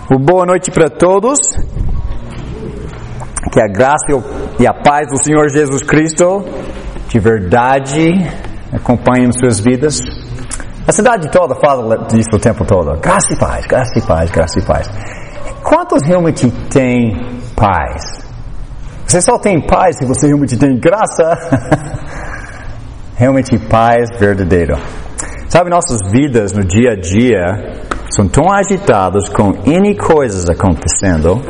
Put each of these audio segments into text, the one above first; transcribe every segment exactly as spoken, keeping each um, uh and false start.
Boa noite para todos. Que a graça e a paz do Senhor Jesus Cristo de verdade acompanhem suas vidas. A cidade toda fala disso o tempo todo. Graça e paz, graça e paz, graça e paz. Quantos realmente têm paz? Você só tem paz se você realmente tem graça. Realmente paz verdadeira. Sabe, nossas vidas no dia a dia são tão agitadas com N coisas acontecendo.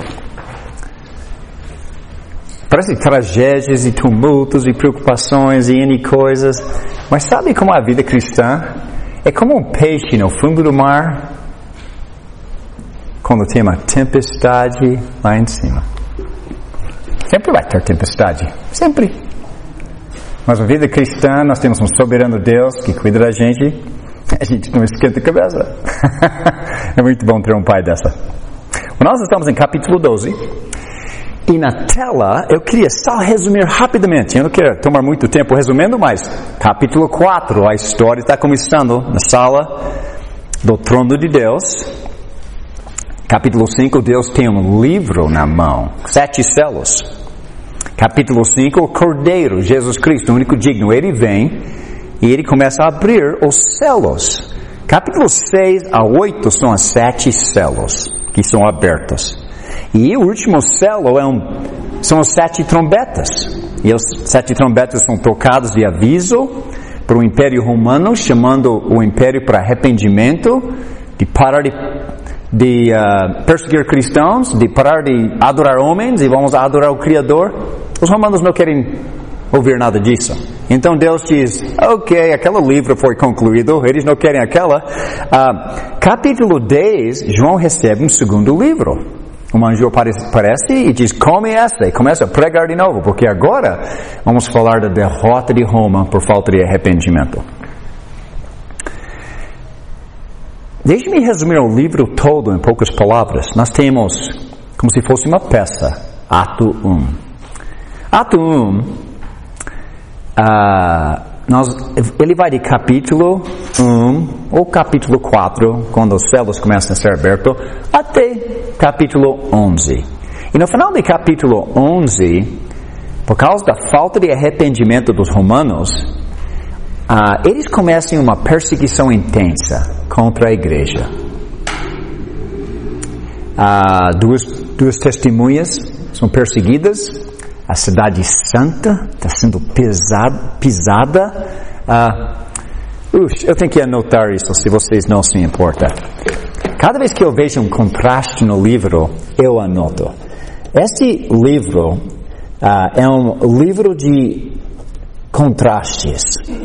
Parece tragédias e tumultos e preocupações e N coisas. Mas sabe como a vida cristã é como um peixe no fundo do mar quando tem uma tempestade lá em cima. Sempre vai ter tempestade. Sempre. Mas na vida cristã nós temos um soberano Deus que cuida da gente. A gente não esquenta a cabeça. É muito bom ter um pai dessa. Nós estamos em capítulo doze. E na tela, eu queria só resumir rapidamente. Eu não quero tomar muito tempo resumindo, mas capítulo quatro, a história está começando na sala do trono de Deus. Capítulo cinco, Deus tem um livro na mão, sete selos. Capítulo cinco, o Cordeiro, Jesus Cristo, o único digno, ele vem e ele começa a abrir os selos. Capítulo seis a oito são as sete selos que são abertos. E o último selo é um, são as sete trombetas. E as sete trombetas são tocadas de aviso para o Império Romano, chamando o Império para arrependimento, de parar de, de uh, perseguir cristãos, de parar de adorar homens e vamos adorar o Criador. Os romanos não querem ouvir nada disso. Então Deus diz, ok, aquele livro foi concluído, eles não querem aquela. Uh, capítulo dez, João recebe um segundo livro. Um anjo aparece e diz, come esta, e começa a pregar de novo, porque agora vamos falar da derrota de Roma por falta de arrependimento. Deixe-me resumir o livro todo em poucas palavras. Nós temos, como se fosse uma peça, ato um. Ato um, uh, nós, ele vai de capítulo um ou capítulo quatro, quando os céus começam a ser abertos, até capítulo onze. E no final do capítulo onze, por causa da falta de arrependimento dos romanos, uh, eles começam uma perseguição intensa contra a igreja. Uh, duas, duas testemunhas são perseguidas. A cidade santa está sendo pesada, pisada. Uh, ux, eu tenho que anotar isso, se vocês não se importam. Cada vez que eu vejo um contraste no livro, eu anoto. Este livro uh, é um livro de contrastes.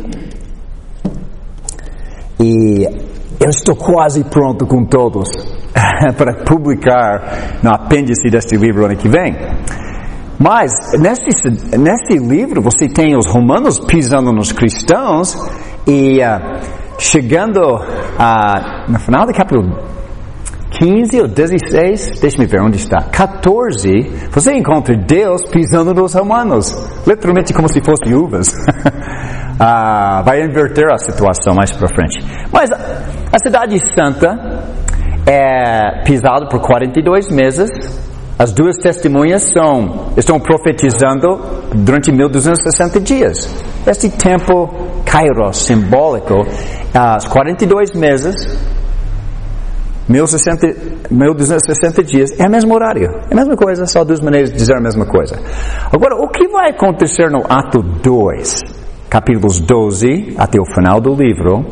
E eu estou quase pronto com todos para publicar no apêndice deste livro ano que vem. Mas, nesse, nesse livro, você tem os romanos pisando nos cristãos e uh, chegando uh, no final do capítulo quinze ou dezesseis, deixa-me ver onde está, quatorze, você encontra Deus pisando nos romanos, literalmente como se fossem uvas. uh, vai inverter a situação mais para frente. Mas a cidade santa é pisada por quarenta e dois meses. As duas testemunhas são, estão profetizando durante mil duzentos e sessenta dias. Este tempo kairos, simbólico, as quarenta e dois meses, mil duzentos e sessenta dias, é o mesmo horário. É a mesma coisa, só duas maneiras de dizer a mesma coisa. Agora, o que vai acontecer no ato dois, capítulos doze até o final do livro?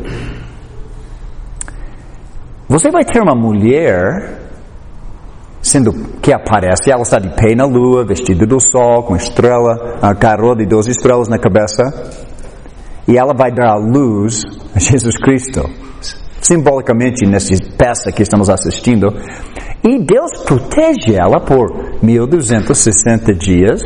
Você vai ter uma mulher sendo que aparece, ela está de pé na lua, vestida do sol, com estrela, a coroa de doze estrelas na cabeça, e ela vai dar à luz a Jesus Cristo, simbolicamente nessa peça que estamos assistindo, e Deus protege ela por mil duzentos e sessenta dias,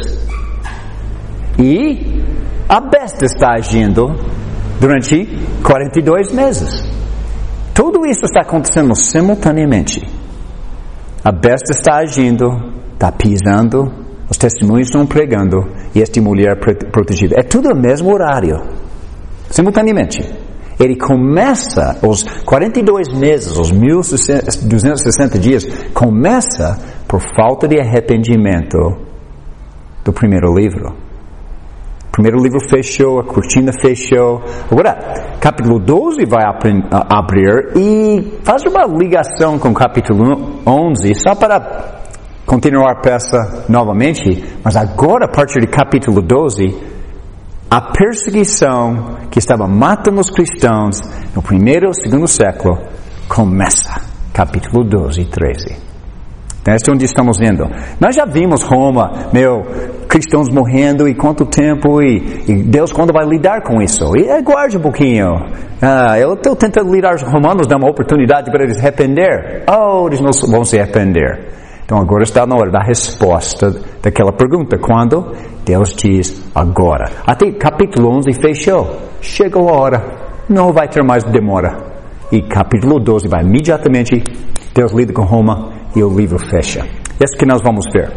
e a besta está agindo durante quarenta e dois meses. Tudo isso está acontecendo simultaneamente. A besta está agindo, está pisando, os testemunhos estão pregando, e esta mulher protegida. É tudo no mesmo horário, simultaneamente. Ele começa, os quarenta e dois meses, os mil duzentos e sessenta dias, começa por falta de arrependimento do primeiro livro. O primeiro livro fechou, a cortina fechou. Agora, capítulo doze vai abrir e faz uma ligação com o capítulo onze, só para continuar a peça novamente, mas agora, a partir do capítulo doze, a perseguição que estava matando os cristãos no primeiro e segundo século começa. Capítulo doze e treze. Então, este é onde estamos indo. Nós já vimos Roma, meu, cristãos morrendo e quanto tempo, e, e Deus quando vai lidar com isso. E aguarde um pouquinho. Ah, eu estou tentando lidar com os romanos, dar uma oportunidade para eles se arrepender. Oh, eles não vão se arrepender. Então agora está na hora da resposta daquela pergunta. Quando? Deus diz agora. Até capítulo onze fechou. Chegou a hora. Não vai ter mais demora. E capítulo doze vai imediatamente. Deus lida com Roma e o livro fecha. Esse que nós vamos ver.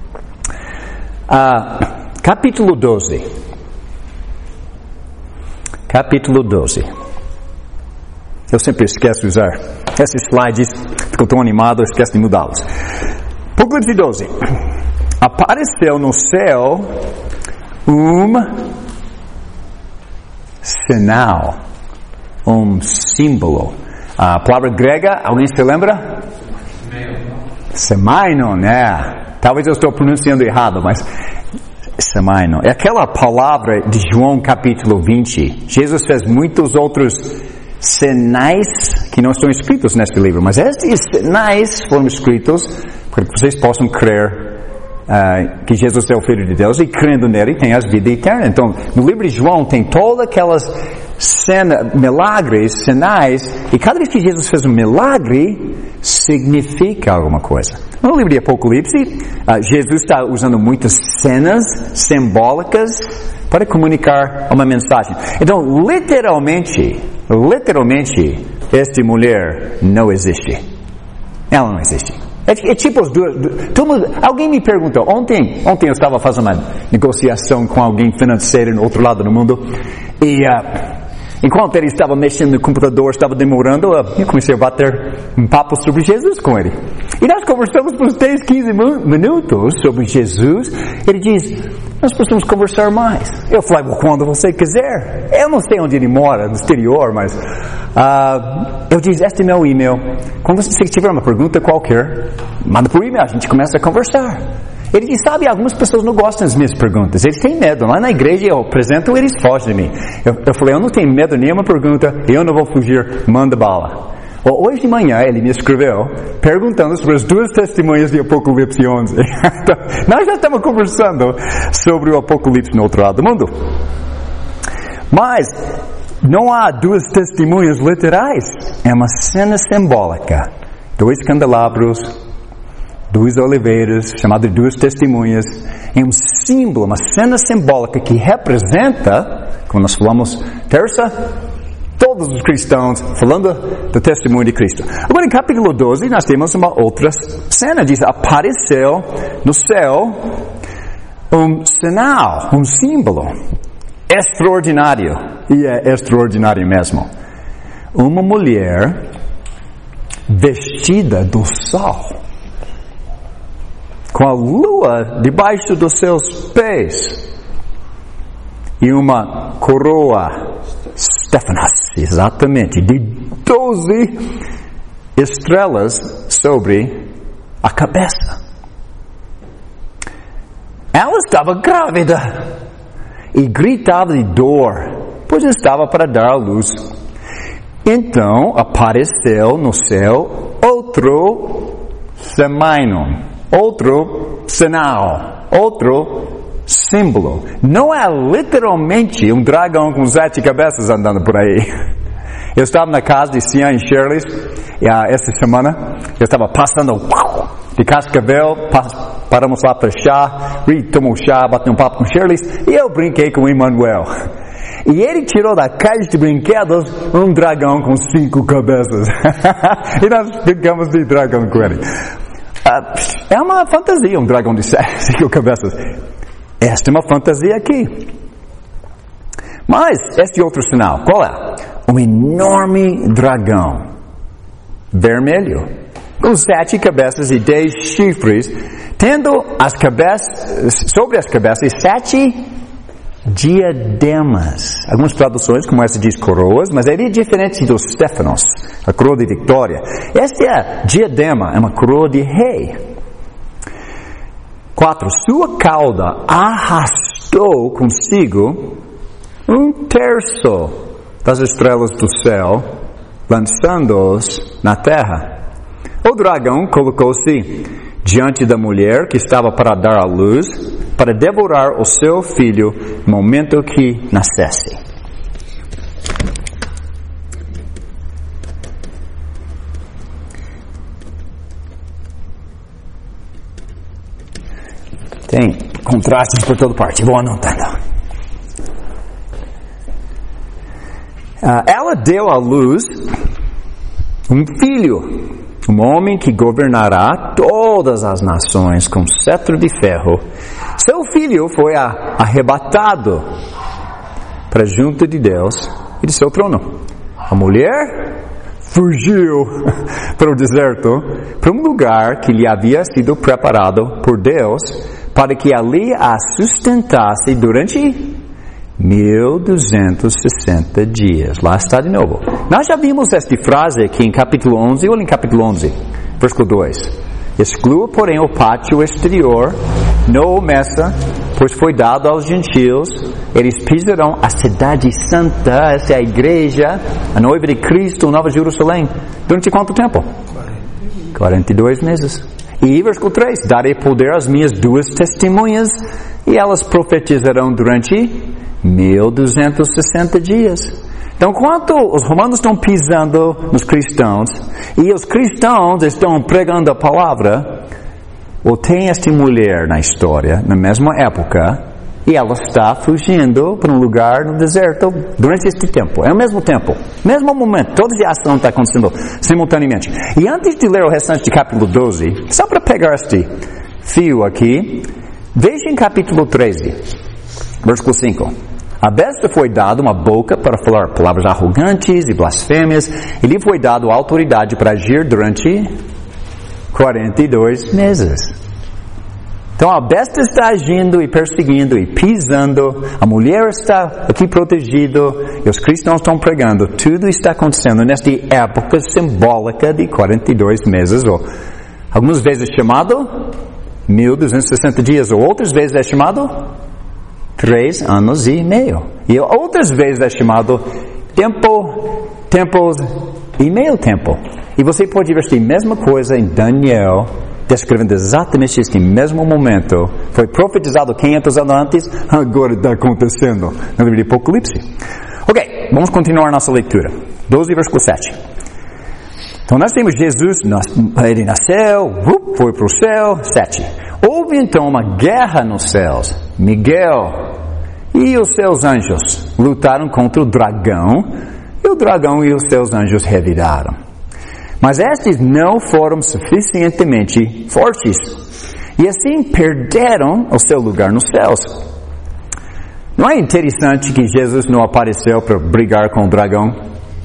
Ah, capítulo doze. Capítulo doze. Eu sempre esqueço de usar esses slides. Fico tão animado, eu esqueço de mudá-los. Apocalipse doze. Apareceu no céu um sinal, um símbolo. A palavra grega, alguém se lembra? Semainon, né? Talvez eu estou pronunciando errado, mas semainon. É aquela palavra de João capítulo vinte. Jesus fez muitos outros sinais que não estão escritos neste livro, mas esses sinais foram escritos para que vocês possam crer uh, que Jesus é o Filho de Deus, e crendo nele tem a vida eterna. Então, no livro de João tem todas aquelas cenas, milagres, sinais, e cada vez que Jesus fez um milagre, significa alguma coisa. No livro de Apocalipse, uh, Jesus está usando muitas cenas simbólicas para comunicar uma mensagem. Então, literalmente, literalmente, esta mulher não existe. Ela não existe. É, é tipo as duas, duas, alguém me perguntou, ontem, ontem eu estava fazendo uma negociação com alguém financeiro no outro lado do mundo, e uh, enquanto ele estava mexendo no computador, estava demorando, uh, eu comecei a bater um papo sobre Jesus com ele. E nós conversamos por dez, quinze minutos sobre Jesus. Ele diz, nós precisamos conversar mais. Eu falei, well, quando você quiser. Eu não sei onde ele mora, no exterior, mas uh, eu disse, este é meu e-mail. Quando você tiver uma pergunta qualquer, manda por e-mail, a gente começa a conversar. Ele diz, sabe, algumas pessoas não gostam das minhas perguntas, eles têm medo. Lá na igreja eu apresento, eles fogem de mim. Eu, eu falei, eu não tenho medo de nenhuma pergunta, eu não vou fugir, manda bala. Hoje de manhã ele me escreveu perguntando sobre as duas testemunhas de Apocalipse onze. Então, nós já estamos conversando sobre o Apocalipse no outro lado do mundo. Mas não há duas testemunhas literais. É uma cena simbólica. Dois candelabros, duas oliveiras, chamado de duas testemunhas. É um símbolo, uma cena simbólica que representa, como nós falamos terça, todos os cristãos falando do testemunho de Cristo. Agora em capítulo doze nós temos uma outra cena. Diz, apareceu no céu um sinal, um símbolo extraordinário. E é extraordinário mesmo. Uma mulher vestida do sol, com a lua debaixo dos seus pés, e uma coroa Stefanas, exatamente, de doze estrelas sobre a cabeça. Ela estava grávida e gritava de dor, pois estava para dar à luz. Então apareceu no céu outro semainon, outro sinal, outro símbolo. Não é literalmente um dragão com sete cabeças andando por aí. Eu estava na casa de Cian e Shirley uh, essa semana. Eu estava passando de cascavel, paramos lá para chá, tomou chá, bateu um papo com Shirley, e eu brinquei com o Emmanuel. E ele tirou da caixa de brinquedos um dragão com cinco cabeças. E nós brincamos de dragão com ele. Uh, é uma fantasia, um dragão de cinco cabeças. Esta é uma fantasia aqui. Mas, este outro sinal, qual é? um enorme dragão, vermelho, com sete cabeças e dez chifres, tendo as cabeças, sobre as cabeças sete diademas. Algumas traduções, como essa, diz coroas, mas ele é diferente dos Stefanos, a coroa de vitória. Esta é a diadema, é uma coroa de rei. Quatro, sua cauda arrastou consigo um terço das estrelas do céu, lançando-os na terra. O dragão colocou-se diante da mulher que estava para dar à luz, para devorar o seu filho no momento que nascesse. Tem contrastes por toda parte. Vou anotando. Uh, ela deu à luz um filho, um homem que governará todas as nações com cetro de ferro. Seu filho foi arrebatado para junto de Deus e de seu trono. A mulher fugiu para o deserto, para um lugar que lhe havia sido preparado por Deus, para que ali a sustentasse durante mil duzentos e sessenta dias. Lá está de novo. Nós já vimos esta frase aqui em capítulo onze, ou em capítulo onze, versículo dois. Exclua, porém, o pátio exterior, não o meça, pois foi dado aos gentios. Eles pisarão a cidade santa, essa é a igreja, a noiva de Cristo, Nova Jerusalém. Durante quanto tempo? quarenta e dois meses. E versículo três, darei poder às minhas duas testemunhas, e elas profetizarão durante mil duzentos e sessenta dias. Então, enquanto os romanos estão pisando nos cristãos, e os cristãos estão pregando a palavra, ou tem esta mulher na história, na mesma época, e ela está fugindo para um lugar no deserto durante este tempo. É o mesmo tempo, mesmo momento, toda a ação está acontecendo simultaneamente. E antes de ler o restante de capítulo doze, só para pegar este fio aqui, veja em capítulo treze, versículo cinco. A besta foi dada uma boca para falar palavras arrogantes e blasfêmias, e lhe foi dado autoridade para agir durante quarenta e dois meses. Então a besta está agindo e perseguindo e pisando, a mulher está aqui protegida, e os cristãos estão pregando. Tudo está acontecendo nesta época simbólica de quarenta e dois meses, ou algumas vezes chamado mil duzentos e sessenta dias, ou outras vezes é chamado três anos e meio. E outras vezes é chamado tempo, tempos e meio tempo. E você pode ver esta mesma coisa em Daniel, descrevendo exatamente este mesmo momento. Foi profetizado quinhentos anos antes, agora está acontecendo no livro de Apocalipse. Ok, vamos continuar nossa leitura. doze, versículo sete. Então nós temos Jesus, ele nasceu, foi para o céu, sete. Houve então uma guerra nos céus. Miguel e os seus anjos lutaram contra o dragão, e o dragão e os seus anjos reviraram. Mas estes não foram suficientemente fortes, e assim perderam o seu lugar nos céus. Não é interessante que Jesus não apareceu para brigar com o dragão?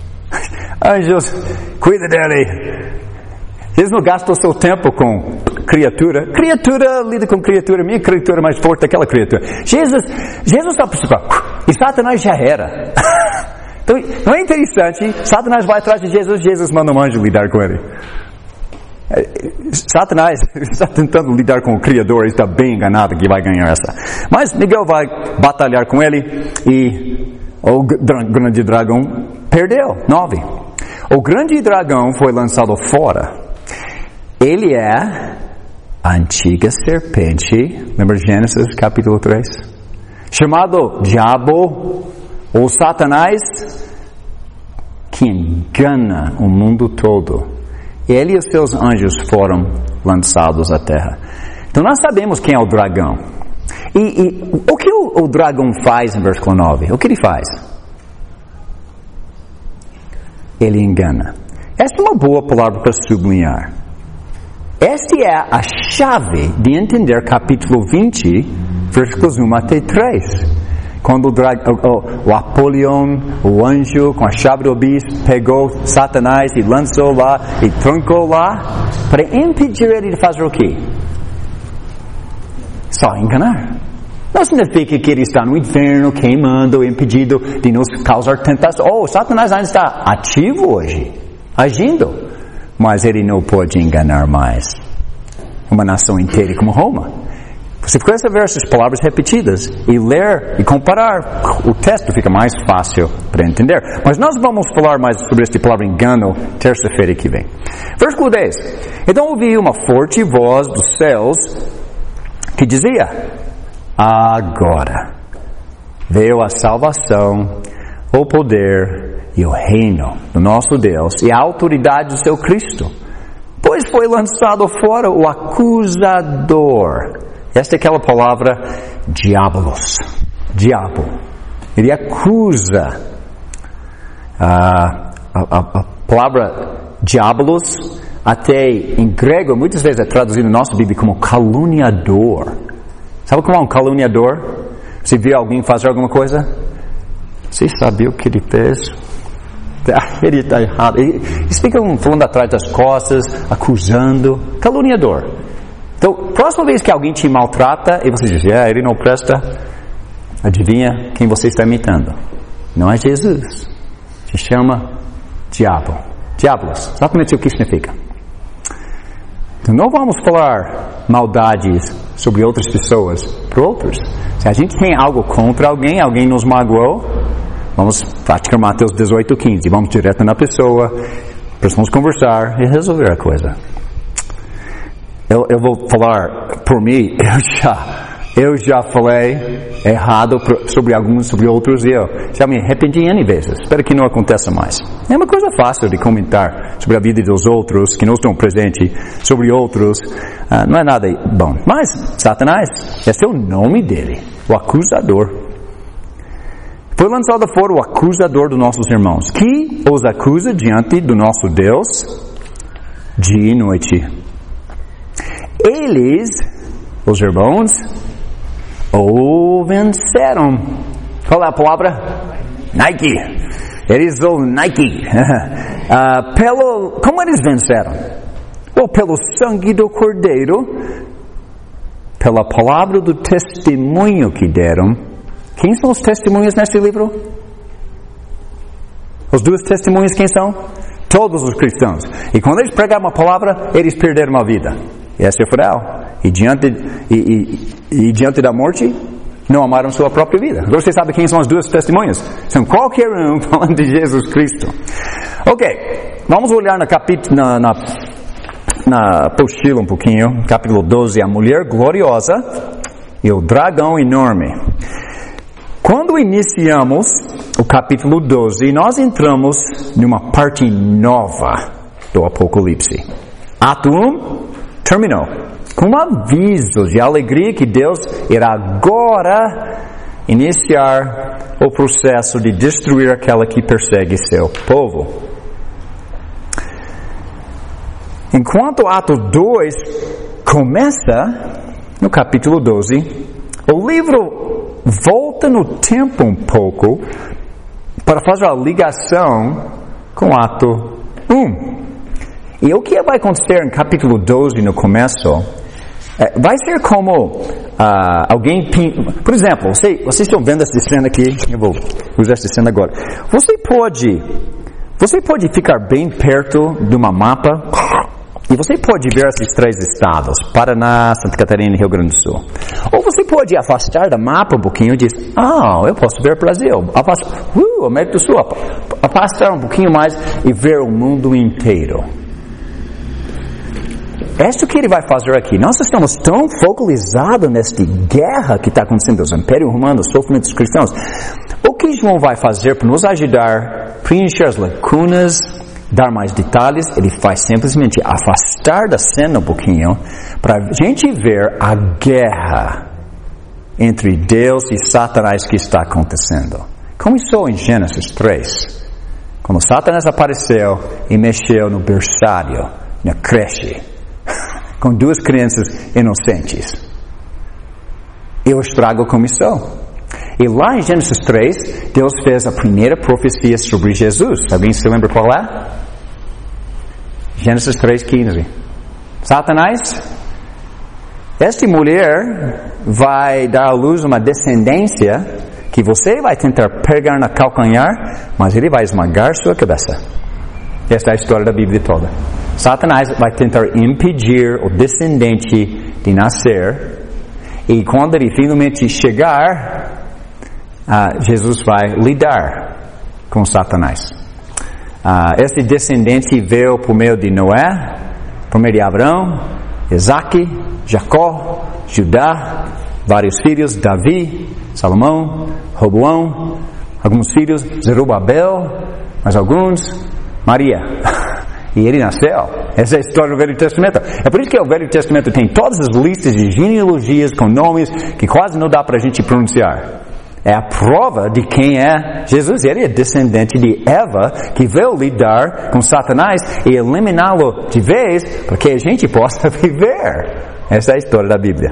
Anjos, cuida dele. Jesus não gastou seu tempo com criatura. Criatura lida com criatura. Minha criatura é mais forte daquela criatura. Jesus, Jesus está preocupado. E Satanás já era. Então, não é interessante? Satanás vai atrás de Jesus. Jesus manda um anjo lidar com ele. Satanás está tentando lidar com o Criador. Ele está bem enganado que vai ganhar essa. Mas Miguel vai batalhar com ele. E o grande dragão perdeu. Nove. O grande dragão foi lançado fora. Ele é a antiga serpente, lembra Gênesis capítulo três? Chamado Diabo ou Satanás, que engana o mundo todo. Ele e os seus anjos foram lançados à terra. Então nós sabemos quem é o dragão. E, e o que o, o dragão faz em versículo nove? O que ele faz? Ele engana. Esta é uma boa palavra para sublinhar. Esta é a chave de entender capítulo vinte, versículos um até três. Quando o, drag, o, o Apolion, o anjo, com a chave do bispo, pegou Satanás e lançou lá e trancou lá, para impedir ele de fazer o quê? Só enganar. Não significa que ele está no inferno, queimando, impedido de nos causar tentação. Oh, Satanás ainda está ativo hoje, agindo. Mas ele não pode enganar mais uma nação inteira como Roma. Você começa a ver essas palavras repetidas e ler e comparar, o texto fica mais fácil para entender. Mas nós vamos falar mais sobre esta palavra engano terça-feira que vem. Versículo dez. Então ouvi uma forte voz dos céus que dizia: agora veio a salvação, o poder e o reino do nosso Deus e a autoridade do seu Cristo. Pois foi lançado fora o acusador. Esta é aquela palavra diabolos, diabo. Ele acusa. Ah, a, a, a palavra diabolos, até em grego, muitas vezes é traduzido na nossa Bíblia como caluniador. Sabe como é um caluniador? Você vê alguém fazer alguma coisa? Você sabia o que ele fez? Ele está errado. Eles ficam falando atrás das costas, acusando. Caluniador. Então, próxima vez que alguém te maltrata e você diz, ah, ele não presta, adivinha quem você está imitando? Não é Jesus. Se chama diabo. Diabolos. Exatamente o que significa. Então, não vamos falar maldades sobre outras pessoas para outros. Se a gente tem algo contra alguém, alguém nos magoou, vamos praticar Mateus dezoito, quinze. Vamos direto na pessoa, precisamos conversar e resolver a coisa. Eu, eu vou falar por mim, eu já, eu já falei errado sobre alguns, sobre outros, e eu já me arrependi N vezes. Espero que não aconteça mais. É uma coisa fácil de comentar sobre a vida dos outros, que não estão presentes, sobre outros, uh, não é nada bom. Mas, Satanás, esse é o nome dele, o acusador. Foi lançado fora o acusador dos nossos irmãos, que os acusa diante do nosso Deus dia e noite. Eles, os irmãos, o venceram. Qual é a palavra? Nike. Eles o Nike. uh, pelo, como eles venceram? Ou pelo sangue do Cordeiro, pela palavra do testemunho que deram. Quem são os testemunhas neste livro? Os dois testemunhos quem são? Todos os cristãos. E quando eles pregaram uma palavra, eles perderam a vida. E essa é real. E diante, e, e, e diante da morte, não amaram sua própria vida. Agora você sabe quem são as duas testemunhas? São qualquer um falando de Jesus Cristo. Ok, vamos olhar no capítulo, na, na, na apostila um pouquinho, capítulo doze, a mulher gloriosa e o dragão enorme. Quando iniciamos o capítulo doze, nós entramos numa parte nova do Apocalipse. Ato um terminou com um aviso de alegria que Deus irá agora iniciar o processo de destruir aquela que persegue seu povo. Enquanto Ato dois começa no capítulo doze, o livro volta no tempo um pouco para fazer a ligação com Ato um. E o que vai acontecer em capítulo doze no começo, é, vai ser como uh, alguém... Por exemplo, você, vocês estão vendo essa cena aqui, eu vou usar essa cena agora. Você pode, você pode ficar bem perto de uma mapa e você pode ver esses três estados, Paraná, Santa Catarina e Rio Grande do Sul. Ou você pode afastar da mapa um pouquinho e dizer, ah, eu posso ver o Brasil, afastar, uh, América do Sul, afastar um pouquinho mais e ver o mundo inteiro. É isso que ele vai fazer aqui. Nós estamos tão focalizados nesta guerra que está acontecendo dos Impérios Romanos, sofrimento dos cristãos. O que João vai fazer para nos ajudar a preencher as lacunas, dar mais detalhes? Ele faz simplesmente afastar da cena um pouquinho para a gente ver a guerra entre Deus e Satanás que está acontecendo. Começou em Gênesis três, quando Satanás apareceu e mexeu no berçário, na creche, com duas crianças inocentes. E o estrago começou. E lá em Gênesis três, Deus fez a primeira profecia sobre Jesus. Alguém se lembra qual é? Gênesis três, quinze. Satanás, esta mulher vai dar à luz uma descendência que você vai tentar pegar na calcanhar, mas ele vai esmagar sua cabeça. Esta é a história da Bíblia toda. Satanás vai tentar impedir o descendente de nascer, e quando ele finalmente chegar, uh, Jesus vai lidar com Satanás. Uh, esse descendente veio por meio de Noé, por meio de Abraão, Isaac, Jacó, Judá, vários filhos, Davi, Salomão, Roboão, alguns filhos, Zerubabel, mas alguns, Maria. E ele nasceu. Essa é a história do Velho Testamento. É por isso que o Velho Testamento tem todas as listas de genealogias com nomes que quase não dá para a gente pronunciar. É a prova de quem é Jesus. Ele é descendente de Eva, que veio lidar com Satanás e eliminá-lo de vez para que a gente possa viver. Essa é a história da Bíblia.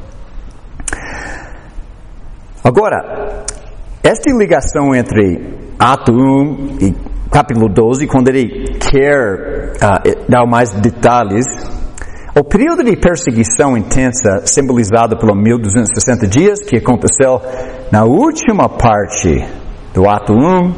Agora, esta ligação entre Ato um e capítulo doze, quando ele quer uh, dar mais detalhes, o período de perseguição intensa simbolizado pelos mil duzentos e sessenta dias, que aconteceu na última parte do Ato um,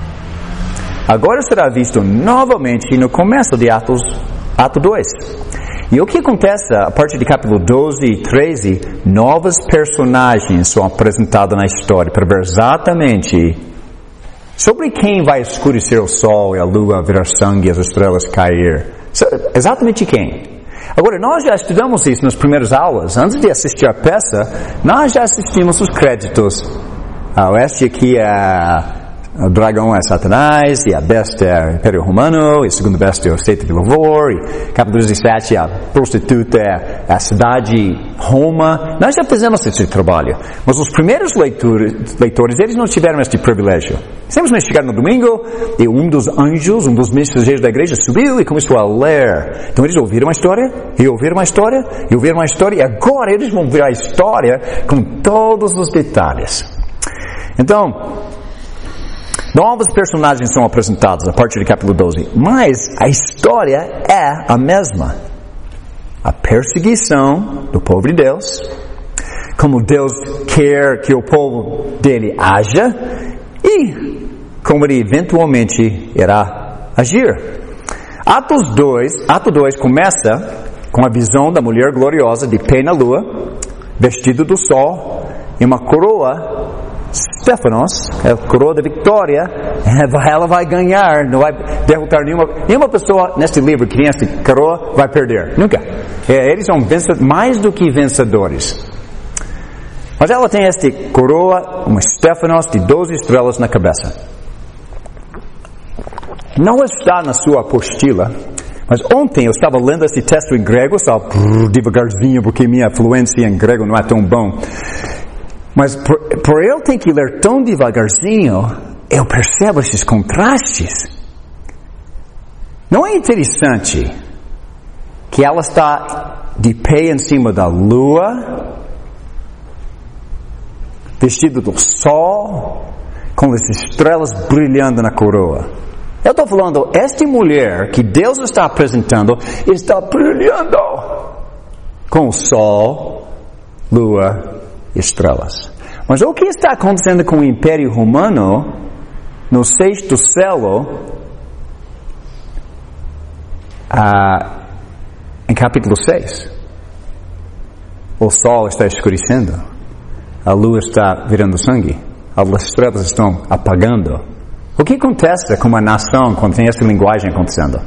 agora será visto novamente no começo de Atos, Ato dois. E o que acontece a partir de capítulo doze e treze, novos personagens são apresentados na história para ver exatamente sobre quem vai escurecer o sol e a lua virar sangue e as estrelas cair. Exatamente quem? Agora, nós já estudamos isso nas primeiras aulas. Antes de assistir a peça, nós já assistimos os créditos. Ah, este aqui é... O dragão é Satanás, e a besta é o Império Romano, e a segunda besta é o State de Louvor, e capítulo dezessete, a prostituta é a cidade Roma. Nós já fizemos esse trabalho, mas os primeiros leitores, leitores eles não tiveram este privilégio. Simplesmente chegaram no domingo, e um dos anjos, um dos mensageiros da igreja subiu e começou a ler. Então eles ouviram uma história, e ouviram uma história, e ouviram uma história, e agora eles vão ver a história com todos os detalhes. Então, novos personagens são apresentados a partir do capítulo doze, mas a história é a mesma. A perseguição do povo de Deus, como Deus quer que o povo dele haja e como ele eventualmente irá agir. Atos dois, Ato dois começa com a visão da mulher gloriosa de pé na lua, vestido do sol e uma coroa Stefanos, a coroa da vitória. Ela vai ganhar, não vai derrotar nenhuma, nenhuma pessoa neste livro que tem essa coroa vai perder, nunca. Eles são vencedores, mais do que vencedores. Mas ela tem esta coroa, uma Stefanos de doze estrelas na cabeça. Não está na sua apostila, mas ontem eu estava lendo esse texto em grego, estava brrr, devagarzinho porque minha fluência em grego não é tão bom. Mas por, por eu ter que ler tão devagarzinho, eu percebo esses contrastes. Não é interessante que ela está de pé em cima da lua, vestido do sol, com as estrelas brilhando na coroa? Eu estou falando, esta mulher que Deus está apresentando, está brilhando com o sol, lua, estrelas. Mas o que está acontecendo com o Império Romano no sexto selo, ah, em capítulo seis? O sol está escurecendo, a lua está virando sangue, as estrelas estão apagando. O que acontece com uma nação quando tem essa linguagem acontecendo?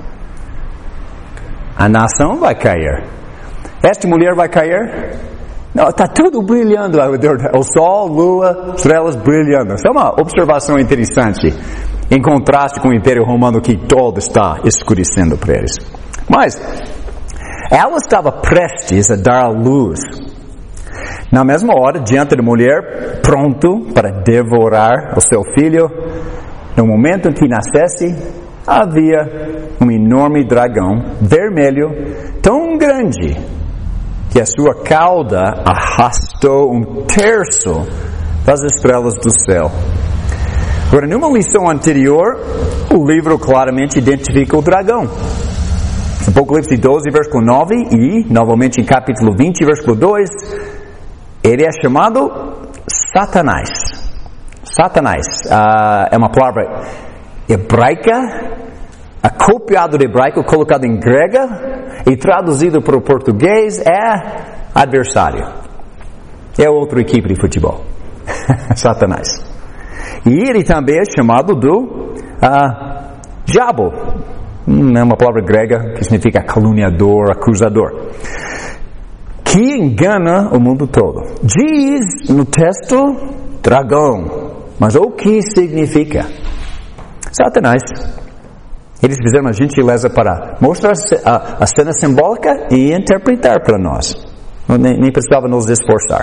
A nação vai cair. Esta mulher vai cair? Não, está tudo brilhando ao redor. O sol, lua, estrelas brilhando. Isso é uma observação interessante, em contraste com o Império Romano que todo está escurecendo para eles. Mas ela estava prestes a dar à luz. Na mesma hora, diante da mulher, pronto para devorar o seu filho, no momento em que nascesse, havia um enorme dragão vermelho, tão grande que a sua cauda arrastou um terço das estrelas do céu. Agora, numa lição anterior, o livro claramente identifica o dragão. Apocalipse doze, versículo nove, e, novamente em capítulo vinte, versículo dois, ele é chamado Satanás. Satanás uh, é uma palavra hebraica, acopiado de hebraico, colocado em grega, e traduzido para o português é adversário. É outra equipe de futebol. Satanás. E ele também é chamado do uh, diabo. É uma palavra grega que significa caluniador, acusador. Que engana o mundo todo. Diz no texto dragão. Mas o que significa? Satanás. Eles fizeram uma gentileza para mostrar a, a cena simbólica e interpretar para nós. Nem, nem precisava nos esforçar.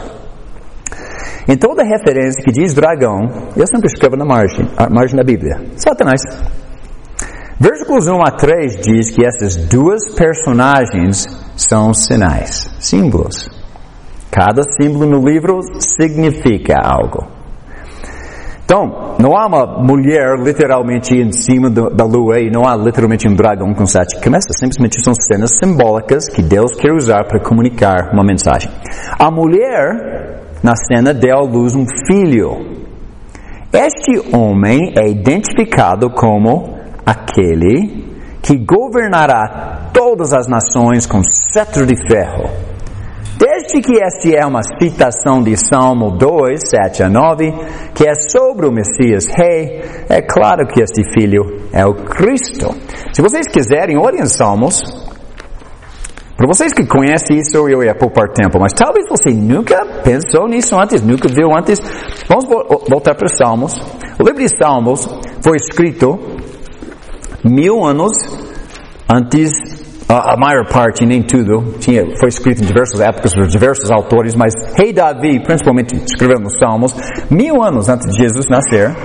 Em toda referência que diz dragão, eu sempre escrevo na margem, a margem da Bíblia. Satanás. Versículos um a três diz que essas duas personagens são sinais, símbolos. Cada símbolo no livro significa algo. Então, não há uma mulher literalmente em cima do, da lua e não há literalmente um dragão com sete cabeças. Simplesmente são cenas simbólicas que Deus quer usar para comunicar uma mensagem. A mulher, na cena, deu à luz um filho. Este homem é identificado como aquele que governará todas as nações com cetro de ferro. Desde que esta é uma citação de Salmo dois, sete a nove, que é sobre o Messias Rei, é claro que este filho é o Cristo. Se vocês quiserem, olhem os Salmos. Para vocês que conhecem isso, eu ia poupar tempo, mas talvez você nunca pensou nisso antes, nunca viu antes. Vamos voltar para os Salmos. O livro de Salmos foi escrito mil anos antes. A, a maior parte, nem tudo, tinha, foi escrito em diversas épocas por diversos autores, mas Rei Davi, principalmente, escreveu nos Salmos, mil anos antes de Jesus nascer.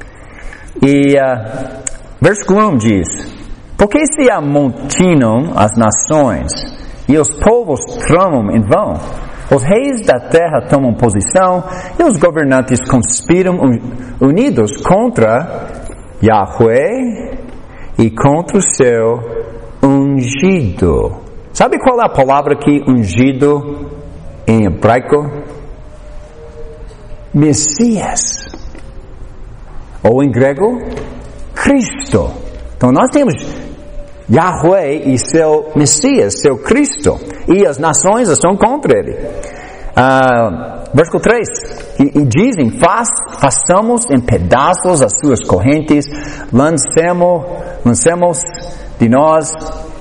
E uh, versículo um diz: porque se amontinam as nações e os povos tramam em vão, os reis da terra tomam posição e os governantes conspiram unidos contra Yahweh e contra o seu ungido. Sabe qual é a palavra aqui, ungido, em hebraico? Messias. Ou em grego, Cristo. Então nós temos Yahweh e seu Messias, seu Cristo. E as nações estão contra ele. Uh, versículo três. E, e dizem, Faz, façamos em pedaços as suas correntes, lancemos, lancemos de nós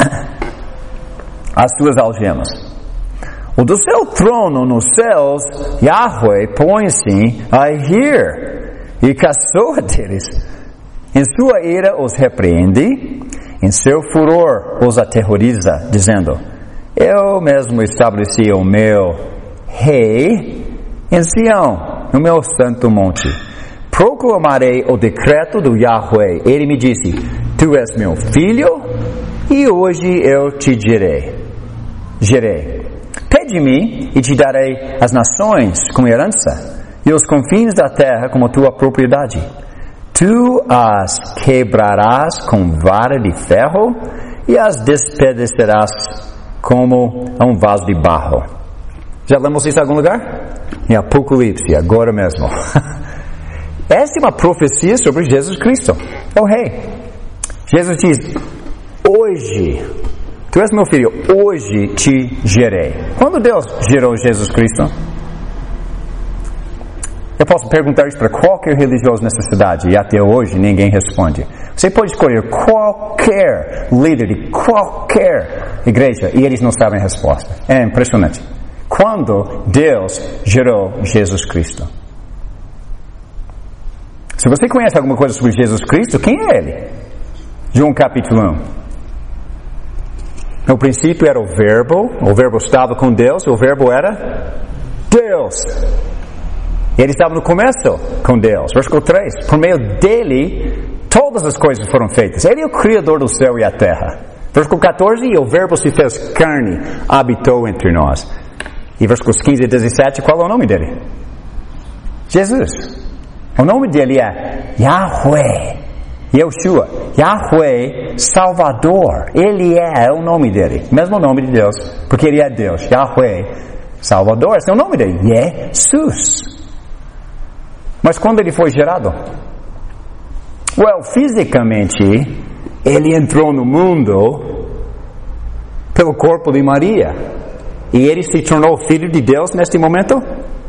as suas algemas. O do seu trono nos céus, Yahweh põe-se a rir e caçoa deles. Em sua ira os repreende, em seu furor os aterroriza, dizendo: eu mesmo estabeleci o meu rei em Sião, no meu santo monte. Proclamarei o decreto do Yahweh. Ele me disse: tu és meu filho, e hoje eu te gerei. Gerei. Pede-me, e te darei as nações como herança, e os confins da terra como tua propriedade. Tu as quebrarás com vara de ferro, e as despedacerás como um vaso de barro. Já lemos isso em algum lugar? Em Apocalipse, agora mesmo. Esta é uma profecia sobre Jesus Cristo, o Rei. Jesus diz: hoje, tu és meu filho, hoje te gerei. Quando Deus gerou Jesus Cristo? Eu posso perguntar isso para qualquer religioso nessa cidade, e até hoje ninguém responde. Você pode escolher qualquer líder de qualquer igreja, e eles não sabem a resposta. É impressionante. Quando Deus gerou Jesus Cristo? Se você conhece alguma coisa sobre Jesus Cristo, quem é Ele? João capítulo um. No princípio era o Verbo, o Verbo estava com Deus, o Verbo era Deus. Ele estava no começo com Deus. Versículo três. Por meio dele, todas as coisas foram feitas. Ele é o Criador do céu e a terra. Versículo catorze. E o Verbo se fez carne, habitou entre nós. E versículos quinze e dezessete, qual é o nome dele? Jesus. O nome dele é Yahweh. Yeshua. Yahweh Salvador. Ele é o nome dele. Mesmo nome de Deus. Porque ele é Deus. Yahweh Salvador. Esse é o nome dele. Jesus. Mas quando ele foi gerado? Well, fisicamente, ele entrou no mundo pelo corpo de Maria. E ele se tornou filho de Deus neste momento?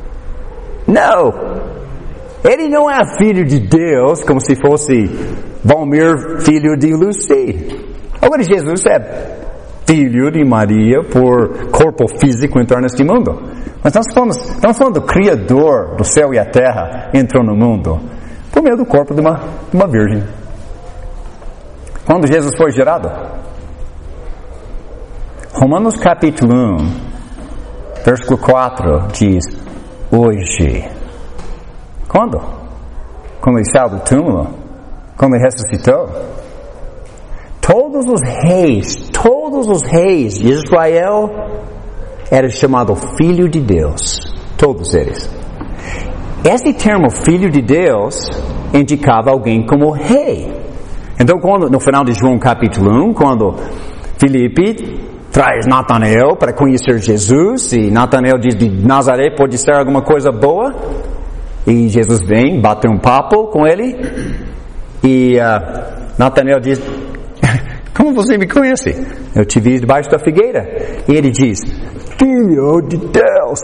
Não. Ele não é filho de Deus como se fosse Valmir, filho de Lucy. Agora Jesus é filho de Maria por corpo físico entrar neste mundo. Mas nós falamos, estamos falando do Criador do céu e a terra entrou no mundo por meio do corpo de uma, de uma virgem. Quando Jesus foi gerado? Romanos capítulo um, versículo quatro diz, hoje. Quando? Quando ele saiu do túmulo? Quando ele ressuscitou? Todos os reis, todos os reis de Israel eram chamados filho de Deus. Todos eles. Esse termo filho de Deus indicava alguém como rei. Então, quando, no final de João capítulo um, quando Filipe traz Natanael para conhecer Jesus, e Natanael diz de Nazaré pode ser alguma coisa boa, e Jesus vem, bate um papo com ele, e uh, Natanael diz, como você me conhece? Eu te vi debaixo da figueira. E ele diz, filho de Deus.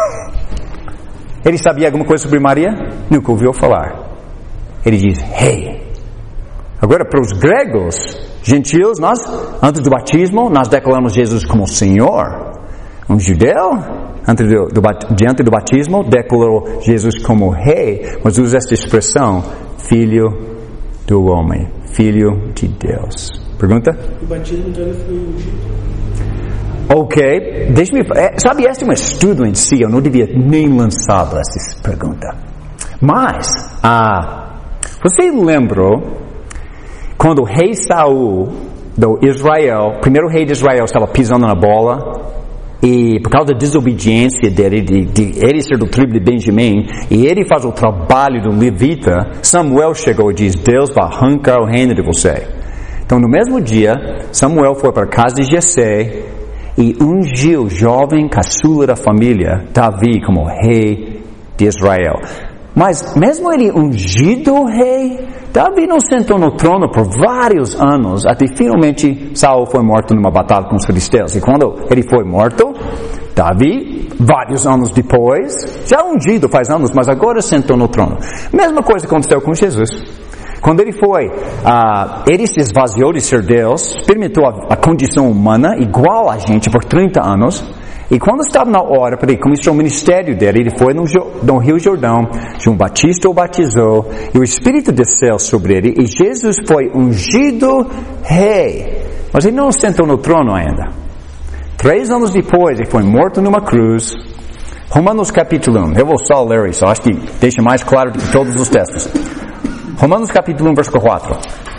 Ele sabia alguma coisa sobre Maria? Nunca ouviu falar. Ele diz, rei. Agora, para os gregos, gentios, nós, antes do batismo, nós declaramos Jesus como Senhor. Um judeu, antes do, do, diante do batismo, declarou Jesus como rei, mas usa essa expressão, filho do homem, filho de Deus. Pergunta? O batismo então ele foi ungido. Ok, deixa-me... É, sabe, esse é um estudo em si, eu não devia nem lançar essa pergunta. Mas, ah, você lembrou quando o rei Saul do Israel, primeiro rei de Israel, estava pisando na bola, e por causa da desobediência dele, de, de ele ser do tribo de Benjamim, e ele faz o trabalho do levita, Samuel chegou e diz, Deus vai arrancar o reino de você. Então, no mesmo dia, Samuel foi para a casa de Jessé e ungiu o jovem caçula da família, Davi, como rei de Israel. Mas, mesmo ele ungido rei, Davi não sentou no trono por vários anos, até finalmente Saul foi morto numa batalha com os filisteus. E quando ele foi morto, Davi, vários anos depois, já ungido faz anos, mas agora sentou no trono. Mesma coisa aconteceu com Jesus. Quando ele foi, uh, ele se esvaziou de ser Deus, experimentou a, a condição humana igual a gente por trinta anos, e quando estava na hora para ele começar o ministério dele, ele foi no, no Rio Jordão, João Batista o batizou, e o Espírito desceu sobre ele, e Jesus foi ungido rei, mas ele não sentou no trono ainda. Três anos depois, ele foi morto numa cruz. Romanos capítulo um, eu vou só ler isso, acho que deixa mais claro do que todos os textos. Romanos capítulo um, versículo quatro.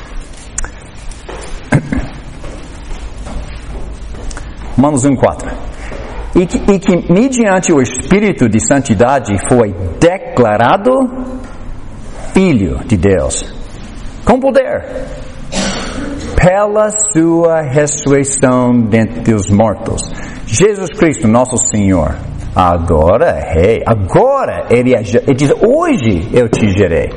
Romanos um, quatro. E que, e que mediante o Espírito de Santidade foi declarado Filho de Deus, com poder, pela sua ressurreição dentre os mortos. Jesus Cristo, nosso Senhor, agora é Rei, agora Ele, é, ele diz, hoje eu te gerei.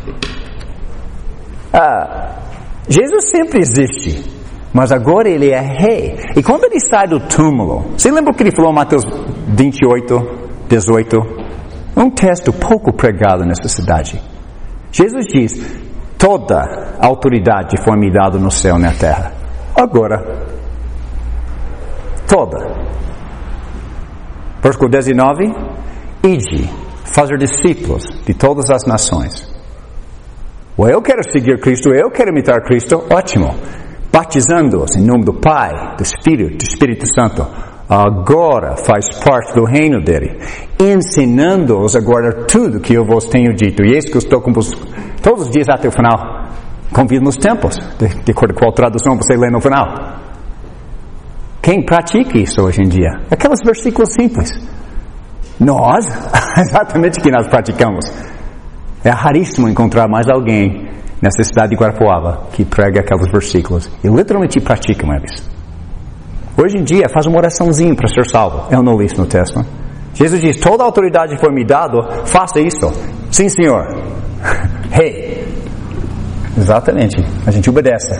Ah, Jesus sempre existe, mas agora Ele é Rei. E quando Ele sai do túmulo, você lembra o que Ele falou em Mateus vinte e oito, dezoito? Um texto pouco pregado nessa cidade. Jesus diz, toda autoridade foi me dada no céu e na terra. Agora, toda. Versículo dezenove, ide, fazer discípulos de todas as nações. Well, eu quero seguir Cristo, eu quero imitar Cristo, ótimo. Batizando-os em nome do Pai, do Espírito, do Espírito Santo. Agora faz parte do reino dele. Ensinando-os a guardar tudo que eu vos tenho dito. E eis que eu estou com vos todos os dias até o final. Convido nos tempos, de, de acordo com qual tradução você lê no final. Quem pratica isso hoje em dia? Aqueles versículos simples. Nós? Exatamente o que nós praticamos. É raríssimo encontrar mais alguém nessa cidade de Guarapuava que prega aqueles versículos e literalmente praticam eles. Hoje em dia, faz uma oraçãozinha para ser salvo. Eu não li isso no texto. Né? Jesus diz, toda a autoridade foi me dada, faça isso. Sim, Senhor. Hey. Exatamente. A gente obedece.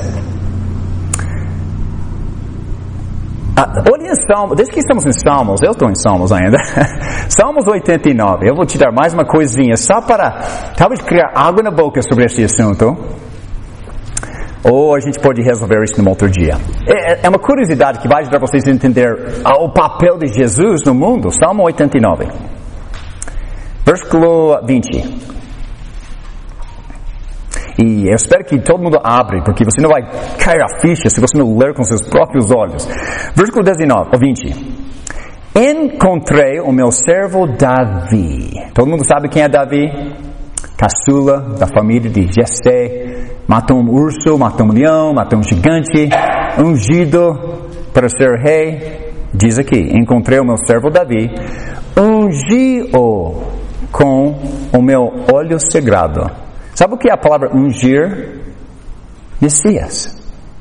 Ah, olha em Salmos, desde que estamos em Salmos, eu estou em Salmos ainda. Salmos oitenta e nove. Eu vou te dar mais uma coisinha, só para talvez criar água na boca sobre esse assunto. Ou a gente pode resolver isso num outro dia. É, é uma curiosidade que vai ajudar vocês a entender o papel de Jesus no mundo. Salmo oitenta e nove. Versículo vinte. E eu espero que todo mundo abre, porque você não vai cair a ficha se você não ler com seus próprios olhos. Versículo dezenove, ou vinte. Encontrei o meu servo Davi. Todo mundo sabe quem é Davi? Caçula da família de Jessé. Matou um urso, matou um leão, matou um gigante. Ungido para ser rei. Diz aqui, encontrei o meu servo Davi. Ungi-o com o meu óleo sagrado. Sabe o que é a palavra ungir? Messias.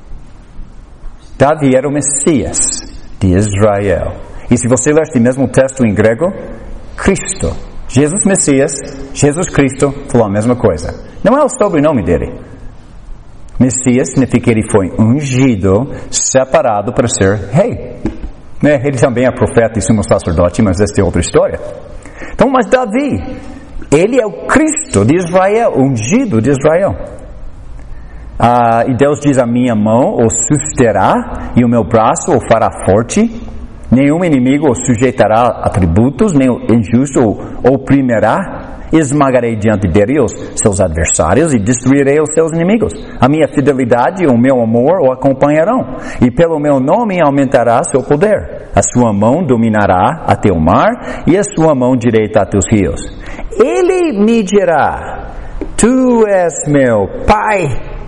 Davi era o Messias de Israel. E se você ler esse mesmo texto em grego, Cristo, Jesus Messias, Jesus Cristo, falou a mesma coisa. Não é o sobrenome dele. Messias significa que ele foi ungido, separado para ser rei. Ele também é profeta e sumo sacerdote, mas essa é outra história. Então, mas Davi, ele é o Cristo de Israel, ungido de Israel. Ah, e Deus diz, a minha mão o susterá e o meu braço o fará forte. Nenhum inimigo o sujeitará a tributos, nem o injusto o oprimirá. Esmagarei diante dele os seus adversários e destruirei os seus inimigos. A minha fidelidade e o meu amor o acompanharão. E pelo meu nome aumentará seu poder. A sua mão dominará até o mar e a sua mão direita até os rios. Ele me dirá, tu és meu Pai,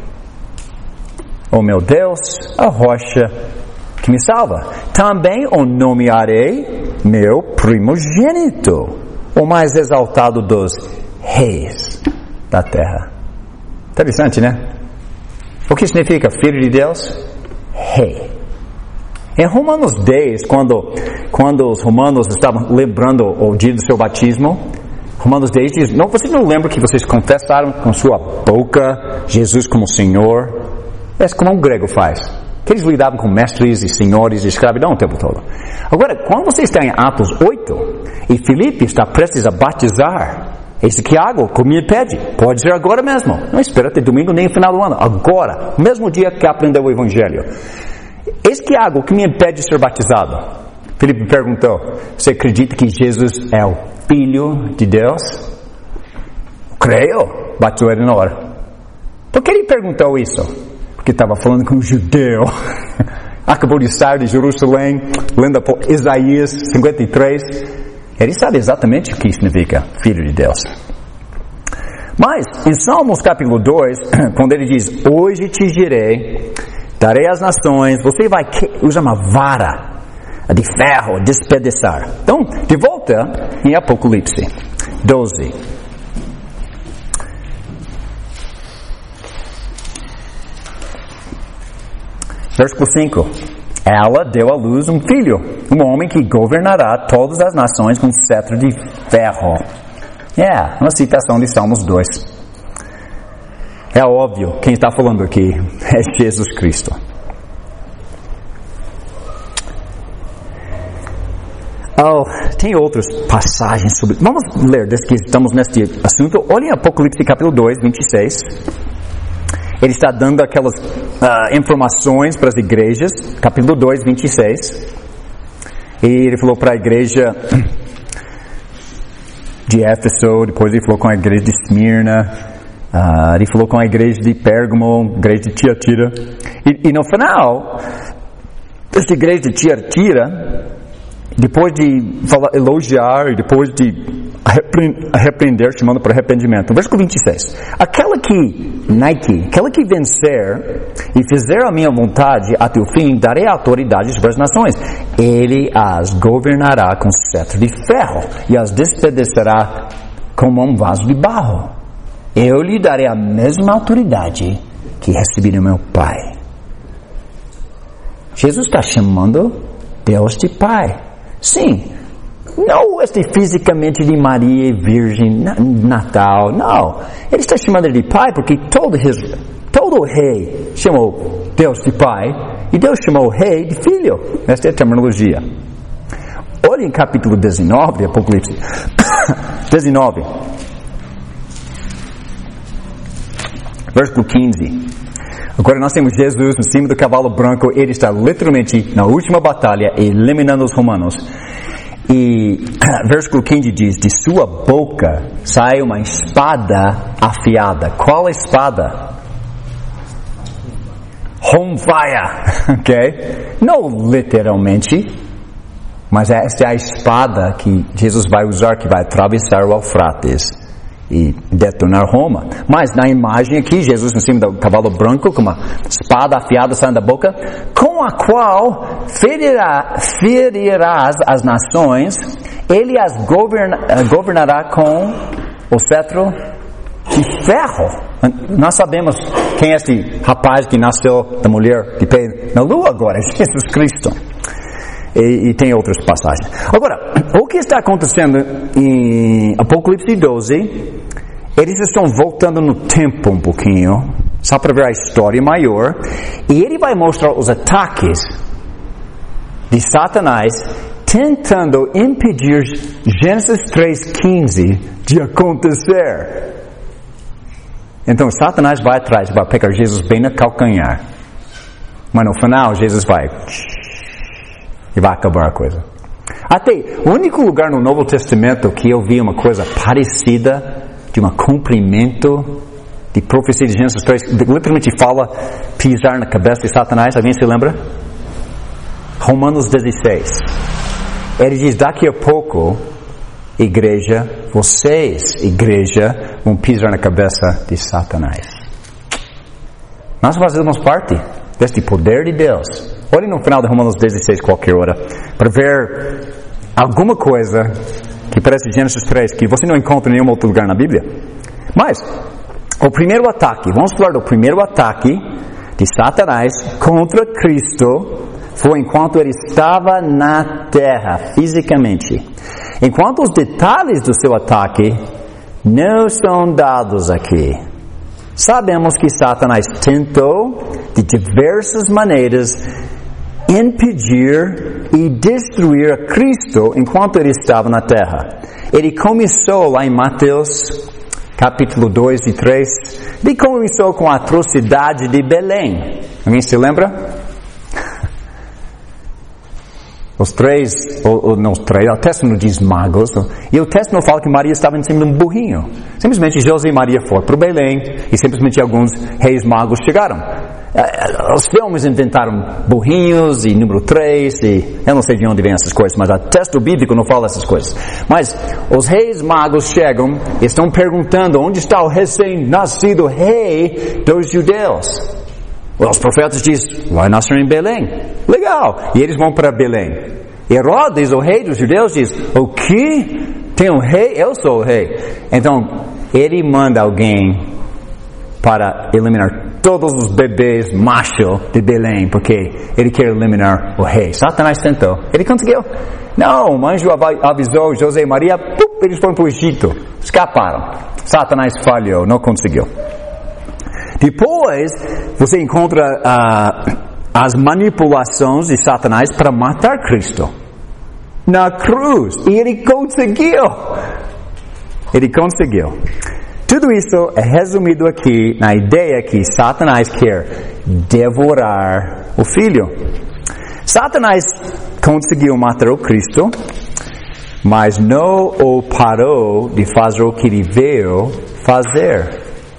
ó meu Deus, a rocha que me salva. Também o nomearei meu primogênito, o mais exaltado dos reis da terra. Interessante, né? O que significa filho de Deus? Rei. Em Romanos dez, quando, quando os romanos estavam lembrando o dia do seu batismo, Romanos dez diz, não, vocês não lembram que vocês confessaram com sua boca Jesus como Senhor? É como um grego faz. Que eles lidavam com mestres e senhores de escravidão o tempo todo. Agora, quando você está em Atos oito, e Filipe está prestes a batizar, esse Tiago, como me pede, pode ser agora mesmo. Não espera até domingo nem no final do ano. Agora, mesmo dia que aprendeu o Evangelho. Esse Tiago, que me impede de ser batizado? Filipe perguntou, você acredita que Jesus é o Filho de Deus? Creio. Batizou ele na hora. Por que ele perguntou isso? Porque estava falando com um judeu. Acabou de sair de Jerusalém, lendo Isaías cinquenta e três. Ele sabe exatamente o que significa Filho de Deus. Mas, em Salmos capítulo dois, quando ele diz, hoje te girei, darei às nações, você vai usar uma vara de ferro, despedaçar. Então, de volta em Apocalipse doze. Versículo cinco. Ela deu à luz um filho, um homem que governará todas as nações com cetro de ferro. É, yeah, uma citação de Salmos dois. É óbvio, quem está falando aqui é Jesus Cristo. Oh, tem outras passagens sobre... Vamos ler, desde que estamos neste assunto. Olhem Apocalipse capítulo dois, vinte e seis. Ele está dando aquelas uh, informações para as igrejas. Capítulo dois, vinte e seis. E ele falou para a igreja de Éfeso, depois ele falou com a igreja de Esmirna, uh, ele falou com a igreja de Pérgamo, igreja de Tiatira. E, e no final, essa igreja de Tiatira, depois de falar, elogiar e depois de repreender, chamando para arrependimento. Versículo vinte e seis. Aquela que Nike, aquele que vencer e fizer a minha vontade até o fim, darei autoridade sobre as nações. Ele as governará com cetro de ferro e as despedaçará como um vaso de barro. Eu lhe darei a mesma autoridade que recebi do meu Pai. Jesus está chamando Deus de Pai. Sim, não este fisicamente de Maria Virgem, Natal, não. Ele está chamando ele de Pai porque todo, his, todo rei chamou Deus de Pai e Deus chamou o rei de Filho. Esta é a terminologia. Olha em capítulo dezenove de Apocalipse. dezenove. Versículo quinze. Agora nós temos Jesus em cima do cavalo branco. Ele está literalmente na última batalha eliminando os romanos. E versículo quinze diz: de sua boca sai uma espada afiada. Qual espada? On fire, ok? Não literalmente, mas esta é a espada que Jesus vai usar, que vai atravessar o Eufrates e detonar Roma. Mas na imagem aqui, Jesus em cima do cavalo branco, com uma espada afiada saindo da boca, com a qual ferirá, ferirás as nações, ele as governa, governará com o cetro de ferro. Nós sabemos quem é este rapaz que nasceu da mulher de pé na lua agora, Jesus Cristo. E, e tem outras passagens. Agora, o que está acontecendo em Apocalipse doze, eles estão voltando no tempo um pouquinho, só para ver a história maior, e ele vai mostrar os ataques de Satanás tentando impedir Gênesis três quinze de acontecer. Então Satanás vai atrás, vai pegar Jesus bem no calcanhar, mas no final Jesus vai e vai acabar a coisa. Até o único lugar no Novo Testamento que eu vi uma coisa parecida, de um cumprimento de profecia de Gênesis três, literalmente fala pisar na cabeça de Satanás. Alguém se lembra? Romanos dezesseis. Ele diz: daqui a pouco, igreja, vocês, igreja, vão pisar na cabeça de Satanás. Nós fazemos parte deste poder de Deus. Olhe no final de Romanos dezesseis qualquer hora, para ver alguma coisa que parece Gênesis três, que você não encontra em nenhum outro lugar na Bíblia. Mas, o primeiro ataque, vamos falar do primeiro ataque de Satanás contra Cristo, foi enquanto ele estava na terra, fisicamente. Enquanto os detalhes do seu ataque não são dados aqui. Sabemos que Satanás tentou, de diversas maneiras, impedir e destruir a Cristo enquanto ele estava na terra. Ele começou lá em Mateus capítulo dois e três, ele começou com a atrocidade de Belém. Alguém se lembra? Os três, ou, ou não os três, o texto não diz magos, e o texto não fala que Maria estava em cima de um burrinho. Simplesmente José e Maria foram para Belém, e simplesmente alguns reis magos chegaram. Os filmes inventaram burrinhos e número três, e eu não sei de onde vem essas coisas, mas o texto bíblico não fala essas coisas. Mas os reis magos chegam e estão perguntando: onde está o recém-nascido rei dos judeus? Os profetas dizem: vai nascer em Belém. Legal. E eles vão para Belém. Herodes, o rei dos judeus, diz: o quê? Tem um rei? Eu sou o rei. Então, ele manda alguém para eliminar todos os bebês machos de Belém, porque ele quer eliminar o rei. Satanás tentou. Ele conseguiu. Não, o anjo avisou José e Maria, pup, eles foram para o Egito. Escaparam. Satanás falhou, não conseguiu. Depois, você encontra uh, as manipulações de Satanás para matar Cristo na cruz. E ele conseguiu. Ele conseguiu. Tudo isso é resumido aqui na ideia que Satanás quer devorar o Filho. Satanás conseguiu matar o Cristo, mas não o parou de fazer o que ele veio fazer.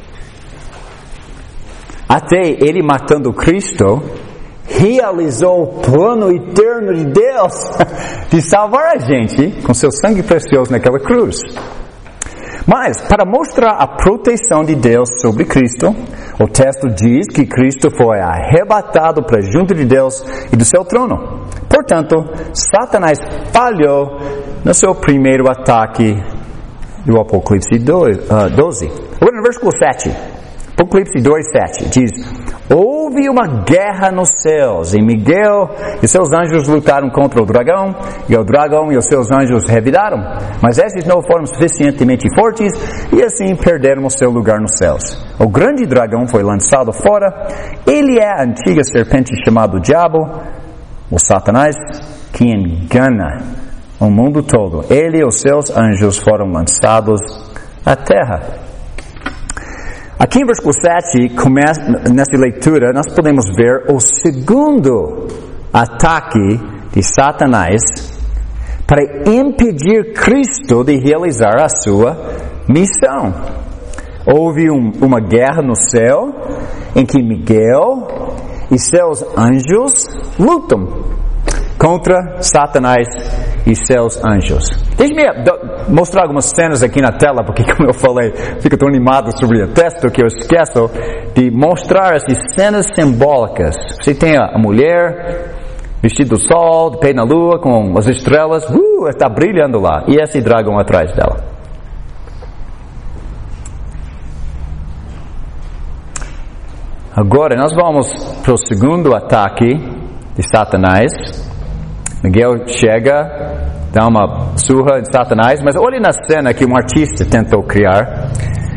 Até ele matando Cristo, realizou o plano eterno de Deus de salvar a gente com seu sangue precioso naquela cruz. Mas, para mostrar a proteção de Deus sobre Cristo, o texto diz que Cristo foi arrebatado para junto de Deus e do seu trono. Portanto, Satanás falhou no seu primeiro ataque do Apocalipse doze. Agora no versículo sete, Apocalipse dois, sete, diz: houve uma guerra nos céus, e Miguel e seus anjos lutaram contra o dragão, e o dragão e os seus anjos revidaram, mas esses não foram suficientemente fortes, e assim perderam o seu lugar nos céus. O grande dragão foi lançado fora, ele é a antiga serpente chamada Diabo, o Satanás, que engana o mundo todo. Ele e os seus anjos foram lançados à terra. Aqui em versículo sete, nessa leitura, nós podemos ver o segundo ataque de Satanás para impedir Cristo de realizar a sua missão. Houve um, uma guerra no céu em que Miguel e seus anjos lutam contra Satanás e seus anjos. Deixe-me mostrar algumas cenas aqui na tela, porque como eu falei, fico tão animado sobre o texto que eu esqueço de mostrar essas cenas simbólicas. Você tem a mulher vestida do sol, de pé na lua, com as estrelas, uh, está brilhando lá, e esse dragão atrás dela. Agora nós vamos para o segundo ataque de Satanás. Miguel chega, dá uma surra de Satanás, mas olhe na cena que um artista tentou criar.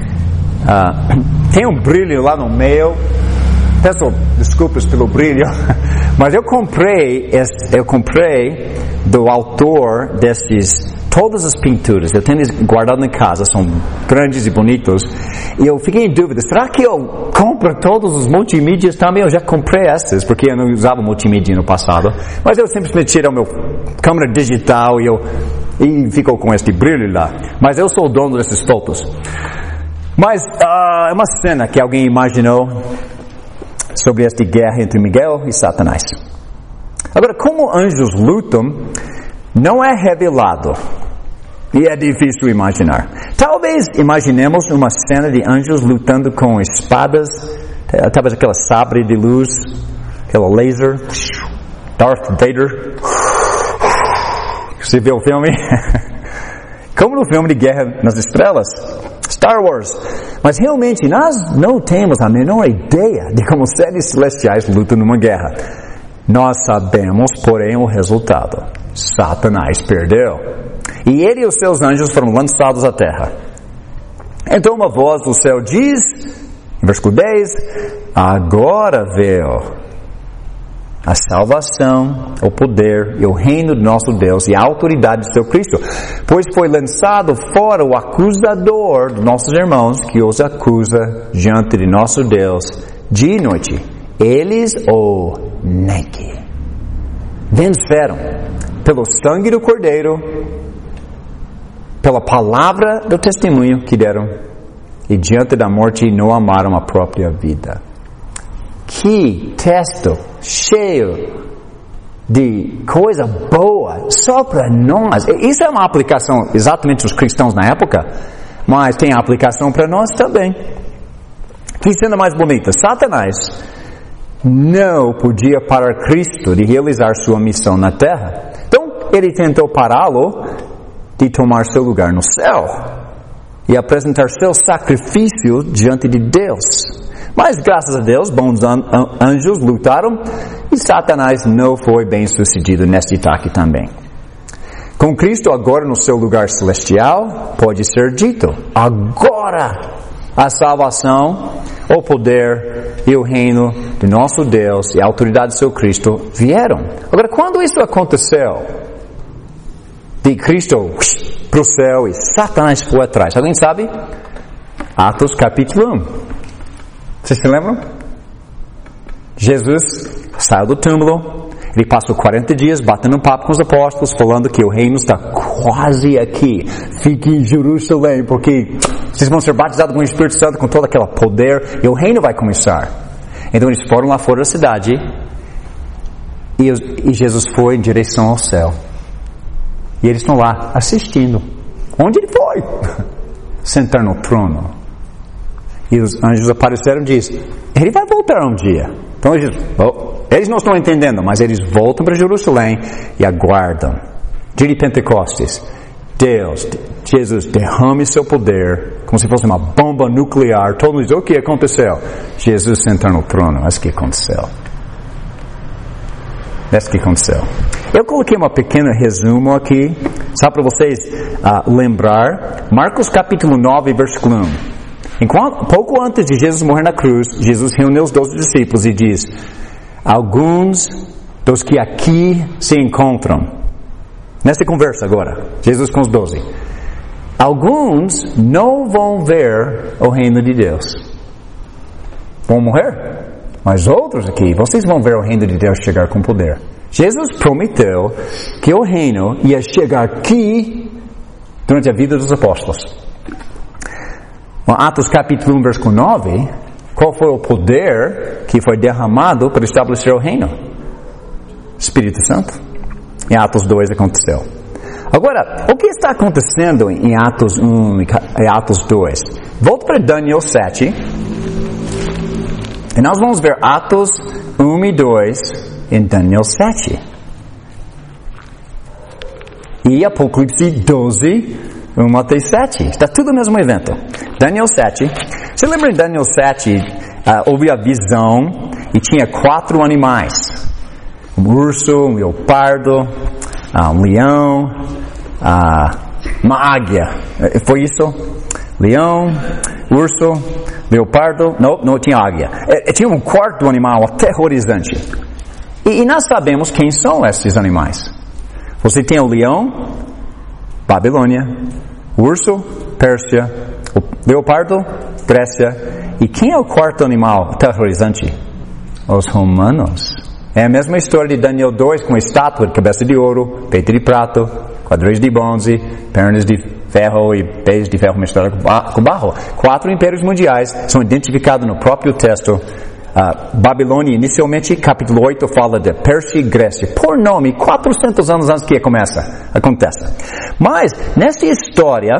Uh, tem um brilho lá no meio. Peço desculpas pelo brilho, mas eu comprei, eu comprei do autor desses, todas as pinturas. Eu tenho guardado em casa, são grandes e bonitos. E eu fiquei em dúvida, será que eu compro todos os multimídias também? Eu já comprei essas, porque eu não usava multimídia no passado. Mas eu simplesmente tirei o meu câmera digital e, eu, e ficou com este brilho lá. Mas eu sou o dono dessas fotos. Mas é uh, uma cena que alguém imaginou sobre esta guerra entre Miguel e Satanás. Agora, como anjos lutam, não é revelado. E é difícil imaginar. Talvez imaginemos uma cena de anjos lutando com espadas, talvez aquela sabre de luz, aquela laser, Darth Vader. Você viu o filme? Como no filme de Guerra nas Estrelas, Star Wars. Mas realmente nós não temos a menor ideia de como seres celestiais lutam numa guerra. Nós sabemos, porém, o resultado. Satanás perdeu. E ele e os seus anjos foram lançados à terra. Então uma voz do céu diz, em versículo dez, agora veio a salvação, o poder e o reino do nosso Deus e a autoridade do seu Cristo. Pois foi lançado fora o acusador dos nossos irmãos, que os acusa diante de nosso Deus dia e noite. Eles o negam. Venceram pelo sangue do Cordeiro, pela palavra do testemunho que deram, e diante da morte não amaram a própria vida. Que texto cheio de coisa boa só para nós. Isso é uma aplicação exatamente dos cristãos na época, mas tem aplicação para nós também. Que cena mais bonita. Satanás não podia parar Cristo de realizar sua missão na terra. Então ele tentou pará-lo de tomar seu lugar no céu e apresentar seu sacrifício diante de Deus. Mas graças a Deus, bons anjos lutaram e Satanás não foi bem sucedido neste ataque também. Com Cristo agora no seu lugar celestial, pode ser dito, agora a salvação, o poder e o reino de nosso Deus e a autoridade do seu Cristo vieram. Agora, quando isso aconteceu, de Cristo para o céu e Satanás foi atrás, alguém sabe? Atos capítulo um. Vocês se lembram? Jesus saiu do túmulo, ele passou quarenta dias batendo papo com os apóstolos, falando que o reino está quase aqui. Fique em Jerusalém, porque vocês vão ser batizados com o Espírito Santo, com todo aquele poder, e o reino vai começar. Então eles foram lá fora da cidade, e, e Jesus foi em direção ao céu. E eles estão lá assistindo. Onde ele foi? sentar no trono. E os anjos apareceram e dizem, ele vai voltar um dia. Então eles, oh, eles não estão entendendo, mas eles voltam para Jerusalém e aguardam. Dia de Pentecostes, Deus, Jesus derrame seu poder, como se fosse uma bomba nuclear. Todo mundo diz, o que aconteceu? Jesus sentar no trono, é isso que aconteceu. É isso que aconteceu. Eu coloquei um pequeno resumo aqui, só para vocês uh, lembrar. Marcos capítulo nove, versículo um. Enquanto, pouco antes de Jesus morrer na cruz, Jesus reuniu os doze discípulos e diz, alguns dos que aqui se encontram, nessa conversa agora, Jesus com os doze, alguns não vão ver o reino de Deus. Vão morrer? Mas outros aqui, vocês vão ver o reino de Deus chegar com poder. Jesus prometeu que o reino ia chegar aqui durante a vida dos apóstolos. Atos capítulo um, versículo nove, qual foi o poder que foi derramado para estabelecer o reino? Espírito Santo. Em Atos dois aconteceu. Agora, o que está acontecendo em Atos um e Atos dois? Volto para Daniel sete. E nós vamos ver Atos um e dois em Daniel sete. E Apocalipse doze, um até sete. Está tudo no mesmo evento. Daniel sete. Você lembra em Daniel sete, uh, houve a visão e tinha quatro animais. Um urso, um leopardo, uh, um leão, uh, uma águia. Foi isso? Leão, urso, leopardo. Não, não tinha águia. É, tinha um quarto animal aterrorizante. E, e nós sabemos quem são esses animais. Você tem o leão, Babilônia, o urso, Pérsia, o leopardo, Grécia. E quem é o quarto animal aterrorizante? Os romanos. É a mesma história de Daniel dois, com a estátua de cabeça de ouro, peito de prato, quadris de bronze, pernas de ferro e pés de ferro misturado com barro. Quatro impérios mundiais são identificados no próprio texto. Uh, Babilônia, inicialmente, capítulo oito, fala de Pérsia e Grécia. Por nome, quatrocentos anos antes que começa, acontece. Mas, nessa história,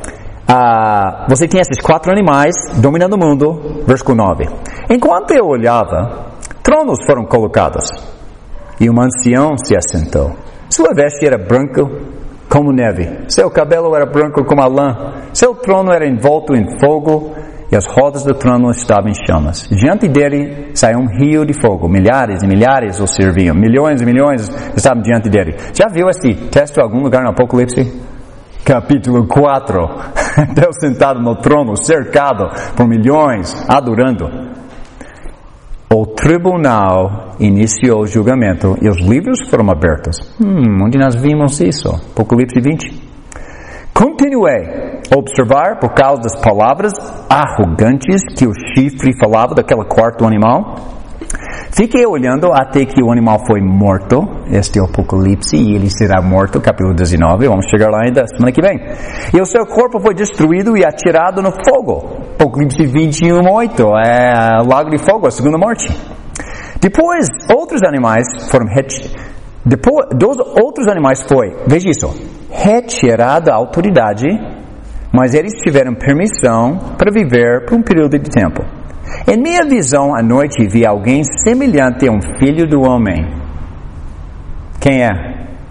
uh, você tem esses quatro animais dominando o mundo, versículo nove. Enquanto eu olhava, tronos foram colocados, e um ancião se assentou. Sua veste era branca como neve, seu cabelo era branco como a lã, seu trono era envolto em fogo, e as rodas do trono estavam em chamas. Diante dele saiu um rio de fogo. Milhares e milhares o serviam. Milhões e milhões estavam diante dele. Já viu esse texto em algum lugar no Apocalipse? Capítulo quatro. Deus sentado no trono, cercado por milhões, adorando. O tribunal iniciou o julgamento e os livros foram abertos. Hum, onde nós vimos isso? Apocalipse vinte. Continuei a observar por causa das palavras arrogantes que o chifre falava daquele quarto animal. Fiquei olhando até que o animal foi morto. Este é o Apocalipse e ele será morto, capítulo dezenove. Vamos chegar lá ainda semana que vem. E o seu corpo foi destruído e atirado no fogo. Apocalipse vinte e um, oito. É o lago de fogo, a segunda morte. Depois, outros animais foram retirados. Depois, dos outros animais foi, veja isso, retirada a autoridade, mas eles tiveram permissão para viver por um período de tempo. Em minha visão à noite vi alguém semelhante a um filho do homem. Quem é?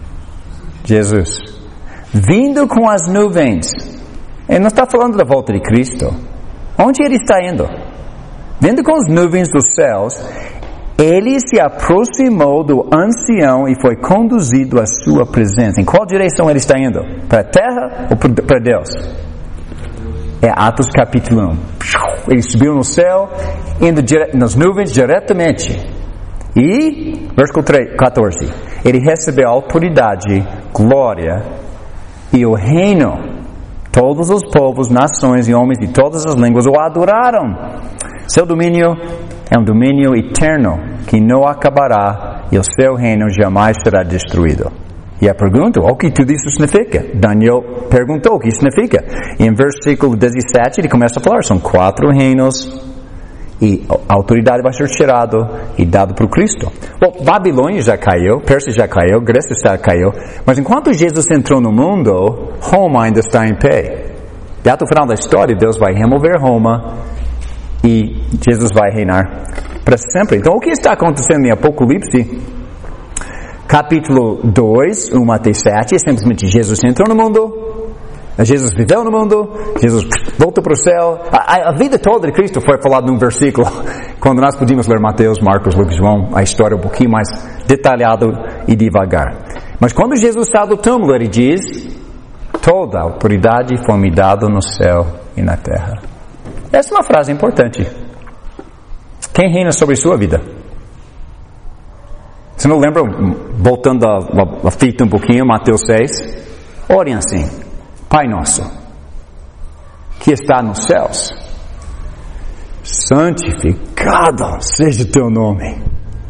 Jesus. Vindo com as nuvens. Ele não está falando da volta de Cristo. Onde ele está indo? Vindo com as nuvens dos céus, ele se aproximou do ancião e foi conduzido à sua presença. Em qual direção ele está indo? Para a terra ou para Deus? É Atos capítulo um. Ele subiu no céu, indo dire... nas nuvens diretamente. E, versículo quatorze, ele recebeu autoridade, glória e o reino. Todos os povos, nações e homens de todas as línguas o adoraram. Seu domínio é um domínio eterno que não acabará e o seu reino jamais será destruído. E a pergunta, o que tudo isso significa? Daniel perguntou o que significa. E em versículo dezessete ele começa a falar, são quatro reinos e a autoridade vai ser tirada e dada para o Cristo. Bom, Babilônia já caiu, Pérsia já caiu, Grécia já caiu, mas enquanto Jesus entrou no mundo, Roma ainda está em pé. E até o final da história, Deus vai remover Roma e Jesus vai reinar para sempre. Então, o que está acontecendo em Apocalipse, capítulo dois, um até sete, é simplesmente Jesus entrou no mundo, Jesus viveu no mundo, Jesus voltou para o céu. A, a vida toda de Cristo foi falada num versículo. Quando nós podíamos ler Mateus, Marcos, Lucas, João, a história é um pouquinho mais detalhada e devagar. Mas quando Jesus sai do túmulo, ele diz: toda a autoridade foi me dada no céu e na terra. Essa é uma frase importante. Quem reina sobre sua vida? Você não lembra, voltando a, a, a fita um pouquinho, Mateus seis? Orem assim: Pai nosso, que está nos céus, santificado seja o teu nome.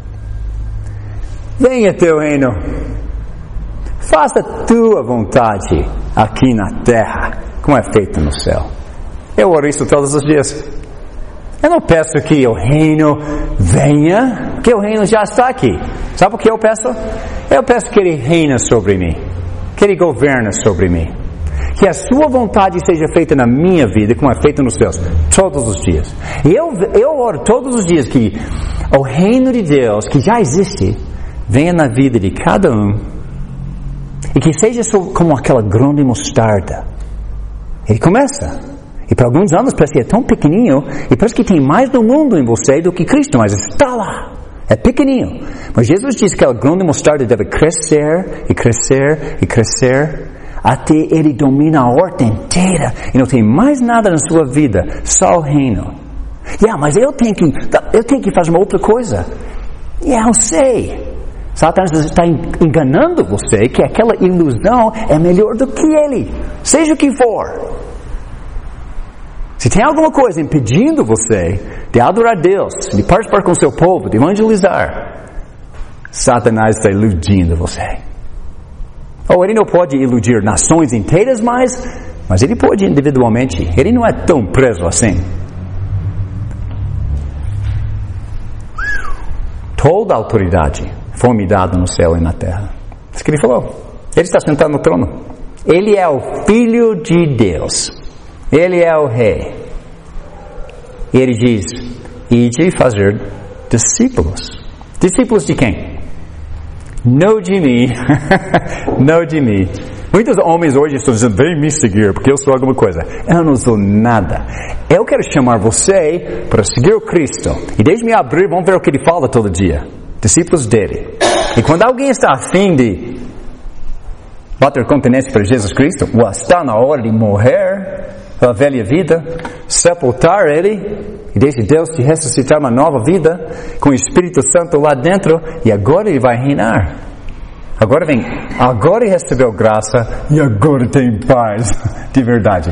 Venha teu reino. Faça tua vontade aqui na terra, como é feito no céu. Eu oro isso todos os dias. Eu não peço que o reino venha, porque o reino já está aqui. Sabe o que eu peço? Eu peço que ele reina sobre mim, que ele governa sobre mim, que a sua vontade seja feita na minha vida, como é feita nos céus, todos os dias. E eu, eu oro todos os dias que o reino de Deus, que já existe, venha na vida de cada um, e que seja como aquela grão de mostarda. Ele começa, e por alguns anos parece que é tão pequenininho, e parece que tem mais do mundo em você do que Cristo, mas está lá, é pequenininho. Mas Jesus diz que aquela grão de mostarda deve crescer, e crescer, e crescer, até ele domina a horta inteira, e não tem mais nada na sua vida, só o reino. Yeah, mas eu tenho que, eu tenho que fazer uma outra coisa. Yeah, eu sei. Satanás está enganando você que aquela ilusão é melhor do que ele, seja o que for. Se tem alguma coisa impedindo você de adorar Deus, de participar com o seu povo, de evangelizar, Satanás está iludindo você. Ou ele não pode iludir nações inteiras mais, mas ele pode individualmente. Ele não é tão preso assim. Toda a autoridade foi me dada no céu e na terra. Isso que ele falou. Ele está sentado no trono. Ele é o Filho de Deus. Ele é o Rei. E ele diz: ide fazer discípulos. Discípulos de quem? Não de mim. Não de mim. Muitos homens hoje estão dizendo: vem me seguir, porque eu sou alguma coisa. Eu não sou nada. Eu quero chamar você para seguir o Cristo. E deixe-me abrir, vamos ver o que ele fala todo dia. Discípulos dele. E quando alguém está afim de bater continência para Jesus Cristo, está na hora de morrer a velha vida, sepultar ele, e deixe Deus te ressuscitar uma nova vida, com o Espírito Santo lá dentro, e agora ele vai reinar. Agora vem, agora ele recebeu graça, e agora tem paz, de verdade.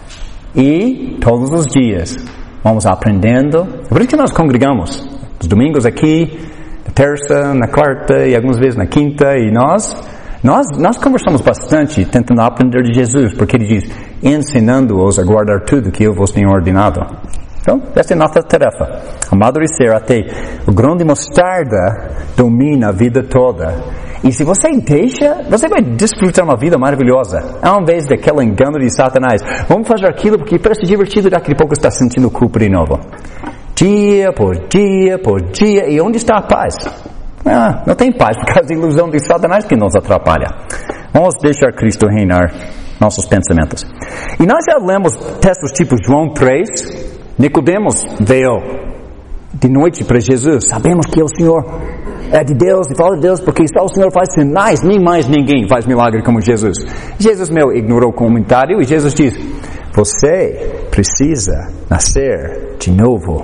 E todos os dias vamos aprendendo. É por isso que nós congregamos os domingos aqui, na terça, na quarta e algumas vezes na quinta, e nós nós, nós conversamos bastante tentando aprender de Jesus, porque ele diz: ensinando-os a guardar tudo que eu vos tenho ordenado. Então, essa é a nossa tarefa, amadurecer até o grão de mostarda domina a vida toda. E se você deixa, você vai desfrutar uma vida maravilhosa, ao invés daquele engano de Satanás. Vamos fazer aquilo porque parece divertido, daqui a pouco está sentindo culpa de novo. Dia por dia por dia. E onde está a paz? Ah, não tem paz por causa da ilusão de Satanás que nos atrapalha. Vamos deixar Cristo reinar nossos pensamentos. E nós já lemos textos tipo João três. Nicodemos veio de noite para Jesus. Sabemos que o Senhor é de Deus e fala de Deus porque só o Senhor faz sinais, nem mais ninguém faz milagre como Jesus. Jesus meu ignorou o comentário e Jesus diz: você precisa nascer de novo.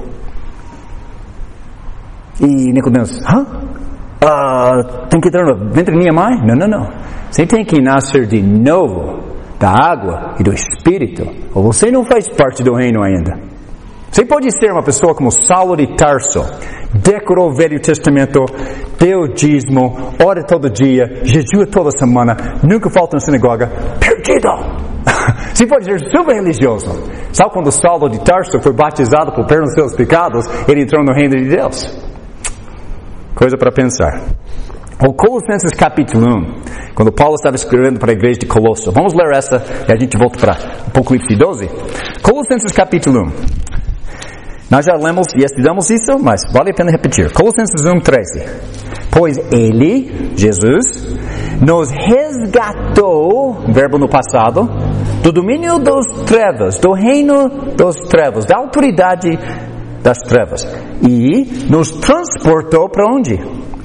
E Nicodemos: hã? Uh, tem que entrar no ventre de minha mãe? Não, não, não. Você tem que nascer de novo da água e do Espírito, ou você não faz parte do reino ainda. Você pode ser uma pessoa como Saulo de Tarso, decorou o Velho Testamento, deu dízimo, ora todo dia, jejua toda semana, nunca falta na sinagoga, perdido. Você pode ser super religioso. Sabe quando Saulo de Tarso foi batizado por perdão dos seus pecados, ele entrou no reino de Deus? Coisa para pensar. O Colossenses capítulo um, quando Paulo estava escrevendo para a igreja de Colosso. Vamos ler essa e a gente volta para Apocalipse doze. Colossenses capítulo um. Nós já lemos e estudamos isso, mas vale a pena repetir. Colossenses um, treze. Pois Ele, Jesus, nos resgatou, verbo no passado, do domínio das trevas, do reino das trevas, da autoridade das trevas. E nos transportou para onde?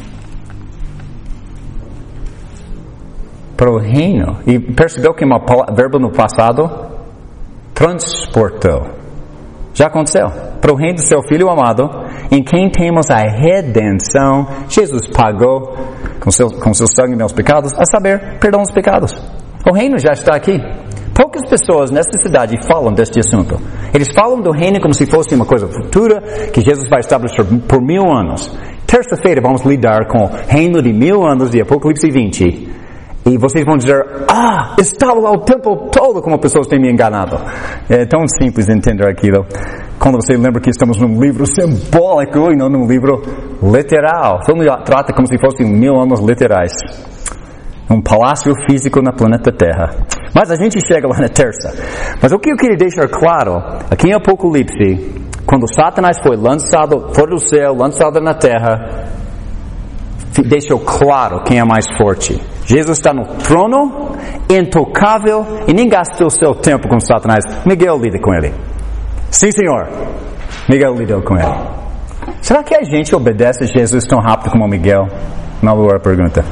Para o reino. E percebeu que um verbo no passado? Transportou. Já aconteceu. Para o reino do seu Filho amado, em quem temos a redenção. Jesus pagou com seu, com seu sangue meus pecados, a saber, perdão dos pecados. O reino já está aqui. Poucas pessoas nesta cidade falam deste assunto. Eles falam do reino como se fosse uma coisa futura, que Jesus vai estabelecer por mil anos. Terça-feira vamos lidar com o reino de mil anos de Apocalipse vinte. E vocês vão dizer, ah, estava lá o tempo todo como pessoas têm me enganado. É tão simples entender aquilo. Quando você lembra que estamos num livro simbólico e não num livro literal. Todo mundo trata como se fossem mil anos literais. Um palácio físico na planeta Terra. Mas a gente chega lá na terça. Mas o que eu queria deixar claro, aqui em Apocalipse, quando Satanás foi lançado fora do céu, lançado na terra, deixou claro quem é mais forte. Jesus está no trono, intocável, e nem gastou seu tempo com Satanás. Miguel lida com ele. Sim, senhor. Miguel lidou com ele. Será que a gente obedece a Jesus tão rápido como Miguel? Uma boa pergunta.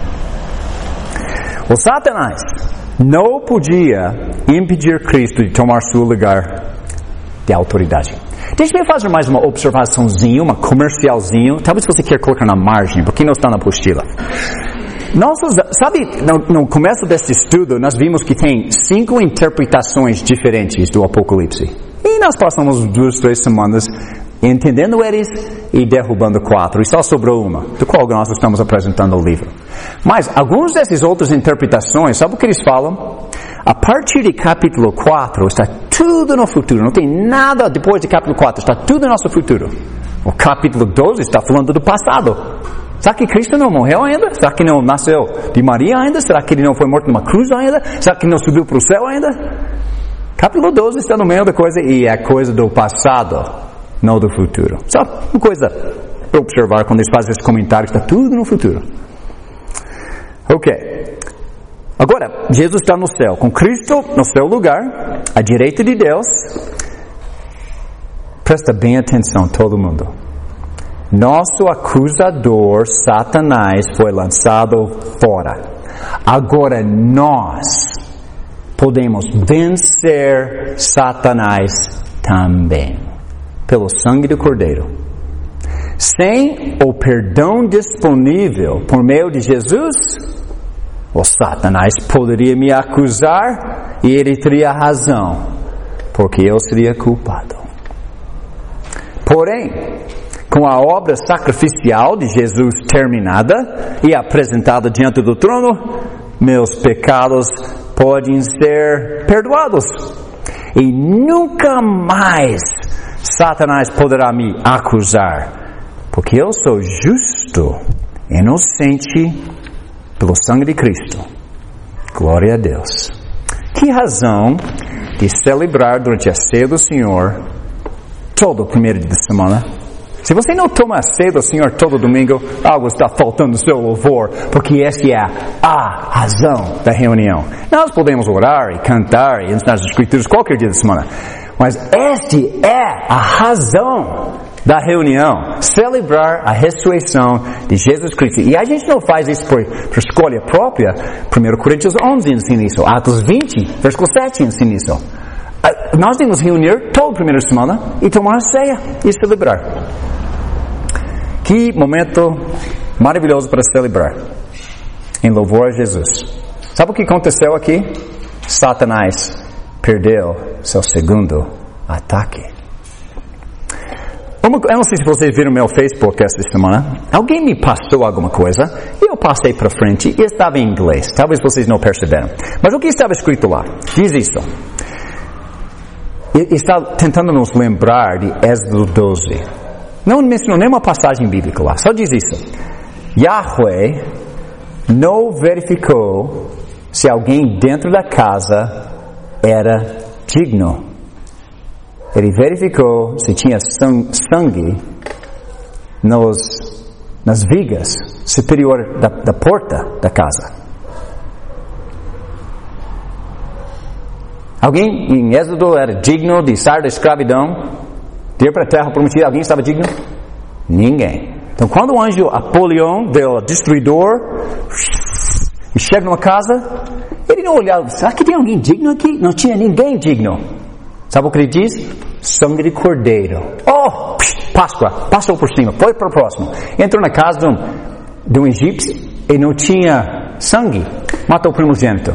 O Satanás não podia impedir Cristo de tomar seu lugar de autoridade. Deixa eu fazer mais uma observaçãozinha, uma comercialzinho. Talvez você queira colocar na margem, porque não está na apostila. Nossos, sabe, no, no começo desse estudo, nós vimos que tem cinco interpretações diferentes do Apocalipse. E nós passamos duas, três semanas entendendo eles e derrubando quatro. E só sobrou uma, do qual nós estamos apresentando o livro. Mas algumas dessas outras interpretações, sabe o que eles falam? A partir de capítulo quatro, está tudo no futuro. Não tem nada depois de capítulo quatro, está tudo no nosso futuro. O capítulo doze está falando do passado. Será que Cristo não morreu ainda? Será que não nasceu de Maria ainda? Será que ele não foi morto numa cruz ainda? Será que não subiu para o céu ainda? Capítulo doze está no meio da coisa e é coisa do passado, não do futuro. Só uma coisa para observar quando eles fazem esse comentário, está tudo no futuro. Ok. Agora, Jesus está no céu, com Cristo no seu lugar, à direita de Deus. Presta bem atenção, todo mundo. Nosso acusador, Satanás, foi lançado fora. Agora nós podemos vencer Satanás também, pelo sangue do Cordeiro. Sem o perdão disponível por meio de Jesus, o Satanás poderia me acusar e ele teria razão, porque eu seria culpado. Porém, com a obra sacrificial de Jesus terminada e apresentada diante do trono, meus pecados podem ser perdoados. E nunca mais Satanás poderá me acusar, porque eu sou justo, inocente, pelo sangue de Cristo. Glória a Deus. Que razão de celebrar durante a ceia do Senhor todo o primeiro dia da semana? Se você não toma a ceia do Senhor todo domingo, algo está faltando no seu louvor, porque essa é a razão da reunião. Nós podemos orar e cantar e ensinar as Escrituras qualquer dia da semana, mas esta é a razão da reunião, celebrar a ressurreição de Jesus Cristo. E a gente não faz isso por, por escolha própria. primeira Coríntios onze ensina isso, Atos vinte, versículo sete ensina isso. Nós devemos reunir toda a primeira semana e tomar a ceia e celebrar. Que momento maravilhoso para celebrar, em louvor a Jesus. Sabe o que aconteceu aqui? Satanás perdeu seu segundo ataque. Eu não sei se vocês viram meu Facebook esta semana. Alguém me passou alguma coisa e eu passei para frente e estava em inglês. Talvez vocês não perceberam. Mas o que estava escrito lá? Diz isso. E está tentando nos lembrar de Êxodo doze. Não mencionou nenhuma passagem bíblica lá. Só diz isso. Yahweh não verificou se alguém dentro da casa era digno. Ele verificou se tinha sangue nos, nas vigas superior da, da porta da casa. Alguém em Êxodo era digno de sair da escravidão, de ir para a terra prometida? Alguém estava digno? Ninguém. Então quando o anjo Apolion, o destruidor, e chega numa casa, ele não olhava, será que tem alguém digno aqui? Não tinha ninguém digno. Sabe o que ele diz? Sangue de cordeiro. Oh, Páscoa, passou por cima, foi para o próximo. Entrou na casa de um, de um egípcio e não tinha sangue, matou o primogênito.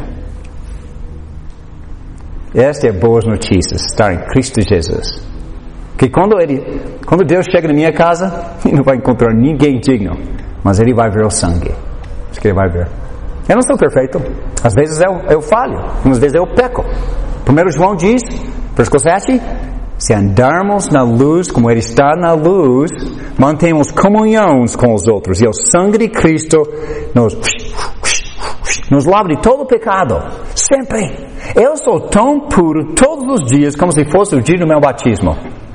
Esta é boas notícias, estar em Cristo Jesus. Que quando ele, quando Deus chega na minha casa, ele não vai encontrar ninguém digno, mas ele vai ver o sangue. Isso que ele vai ver. Eu não sou perfeito. Às vezes eu, eu falho, às vezes eu peco. Primeiro João diz, versículo sete, se andarmos na luz como Ele está na luz, mantemos comunhões com os outros, e o sangue de Cristo nos, nos lava de todo o pecado. Sempre. Eu sou tão puro todos os dias como se fosse o dia do meu batismo.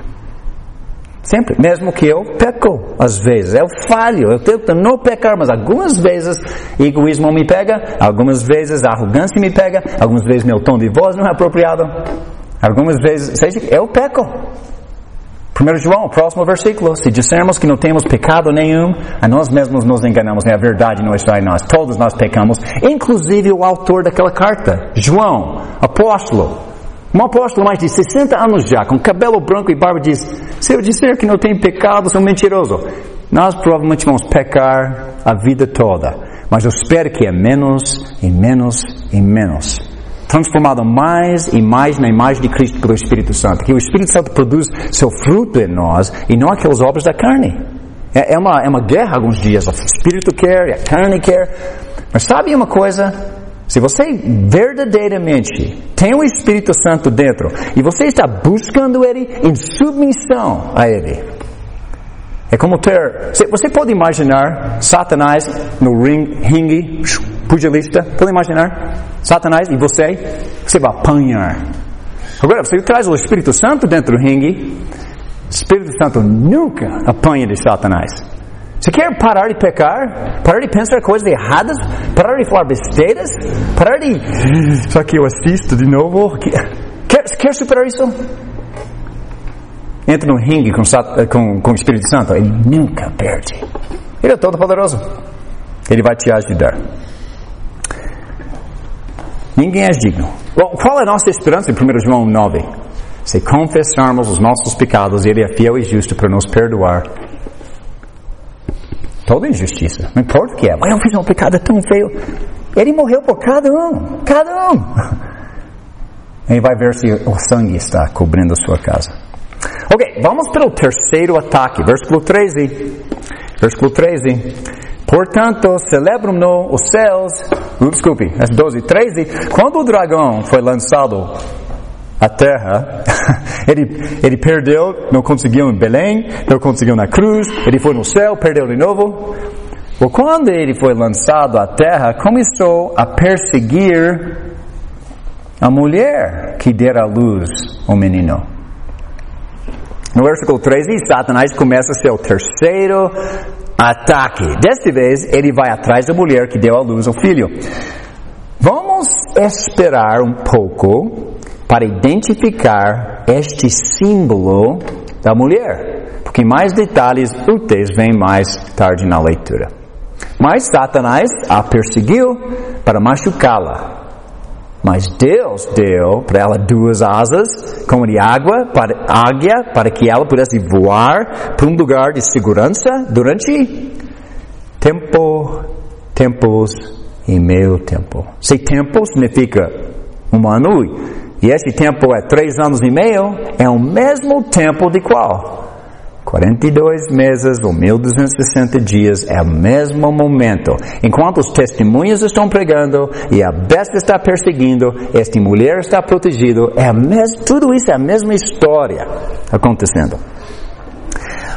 Sempre. Mesmo que eu peco, às vezes. Eu falho. Eu tento não pecar, mas algumas vezes egoísmo me pega, algumas vezes a arrogância me pega, algumas vezes meu tom de voz não é apropriado. Algumas vezes, seja, eu peco. Primeiro João, próximo versículo. Se dissermos que não temos pecado nenhum, a nós mesmos nos enganamos, né? A verdade não está em nós. Todos nós pecamos, inclusive o autor daquela carta, João, apóstolo. Um apóstolo mais de sessenta anos já, com cabelo branco e barba, diz, se eu disser que não tenho pecado, sou mentiroso. Nós provavelmente vamos pecar a vida toda, mas eu espero que é menos e menos e menos. Transformado mais e mais na imagem de Cristo pelo Espírito Santo. Que o Espírito Santo produz seu fruto em nós e não aquelas obras da carne. É, é, uma, é uma guerra alguns dias. O Espírito quer e a carne quer. Mas sabe uma coisa? Se você verdadeiramente tem o Espírito Santo dentro e você está buscando Ele em submissão a Ele. É como ter... Você pode imaginar Satanás no ring, ringue, pugilista? Pode imaginar? Satanás e você? Você vai apanhar. Agora, você traz o Espírito Santo dentro do ringue. O Espírito Santo nunca apanha de Satanás. Você quer parar de pecar? Parar de pensar coisas erradas? Parar de falar besteiras? Parar de... Só que eu assisto de novo? Quer, quer superar isso? Entra no ringue com, com, com o Espírito Santo, ele nunca perde. Ele é todo poderoso. Ele vai te ajudar. Ninguém é digno. Bom, qual é a nossa esperança em primeiro João nove? Se confessarmos os nossos pecados, Ele é fiel e justo para nos perdoar toda injustiça. Não importa o que é. Mas eu fiz um pecado tão feio. Ele morreu por cada um. Cada um. Ele vai ver se o sangue está cobrindo a sua casa. Ok, vamos para o terceiro ataque, versículo treze. Versículo treze. Portanto, celebram-no os céus. Uh, desculpe, é doze, treze. Quando o dragão foi lançado à terra, ele, ele perdeu, não conseguiu em Belém, não conseguiu na cruz, ele foi no céu, perdeu de novo. Ou quando ele foi lançado à terra, começou a perseguir a mulher que dera à luz ao menino. No versículo treze, Satanás começa seu terceiro ataque. Desta vez, ele vai atrás da mulher que deu à luz ao filho. Vamos esperar um pouco para identificar este símbolo da mulher, porque mais detalhes úteis vêm mais tarde na leitura. Mas Satanás a perseguiu para machucá-la. Mas Deus deu para ela duas asas, como de água, para águia, para que ela pudesse voar para um lugar de segurança durante tempo, tempos e meio tempo. Se tempo significa um ano, e esse tempo é três anos e meio, é o mesmo tempo de qual? quarenta e dois meses ou mil duzentos e sessenta dias é o mesmo momento. Enquanto os testemunhas estão pregando e a besta está perseguindo, esta mulher está protegida, é a mes- tudo isso é a mesma história acontecendo.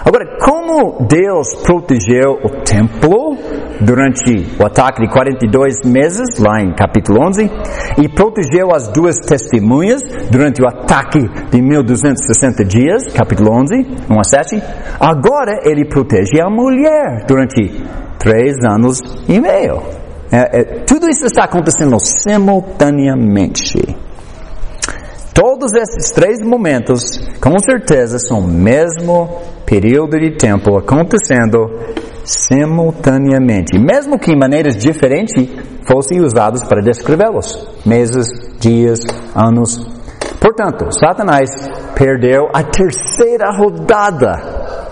Agora, como Deus protegeu o templo durante o ataque de quarenta e dois meses, lá em capítulo onze, e protegeu as duas testemunhas durante o ataque de mil duzentos e sessenta dias, capítulo onze, um a sete, agora ele protege a mulher durante três anos e meio. É, é, tudo isso está acontecendo simultaneamente. Todos esses três momentos, com certeza, são o mesmo período de tempo acontecendo simultaneamente, mesmo que em maneiras diferentes fossem usados para descrevê-los. Meses, dias, anos. Portanto, Satanás perdeu a terceira rodada.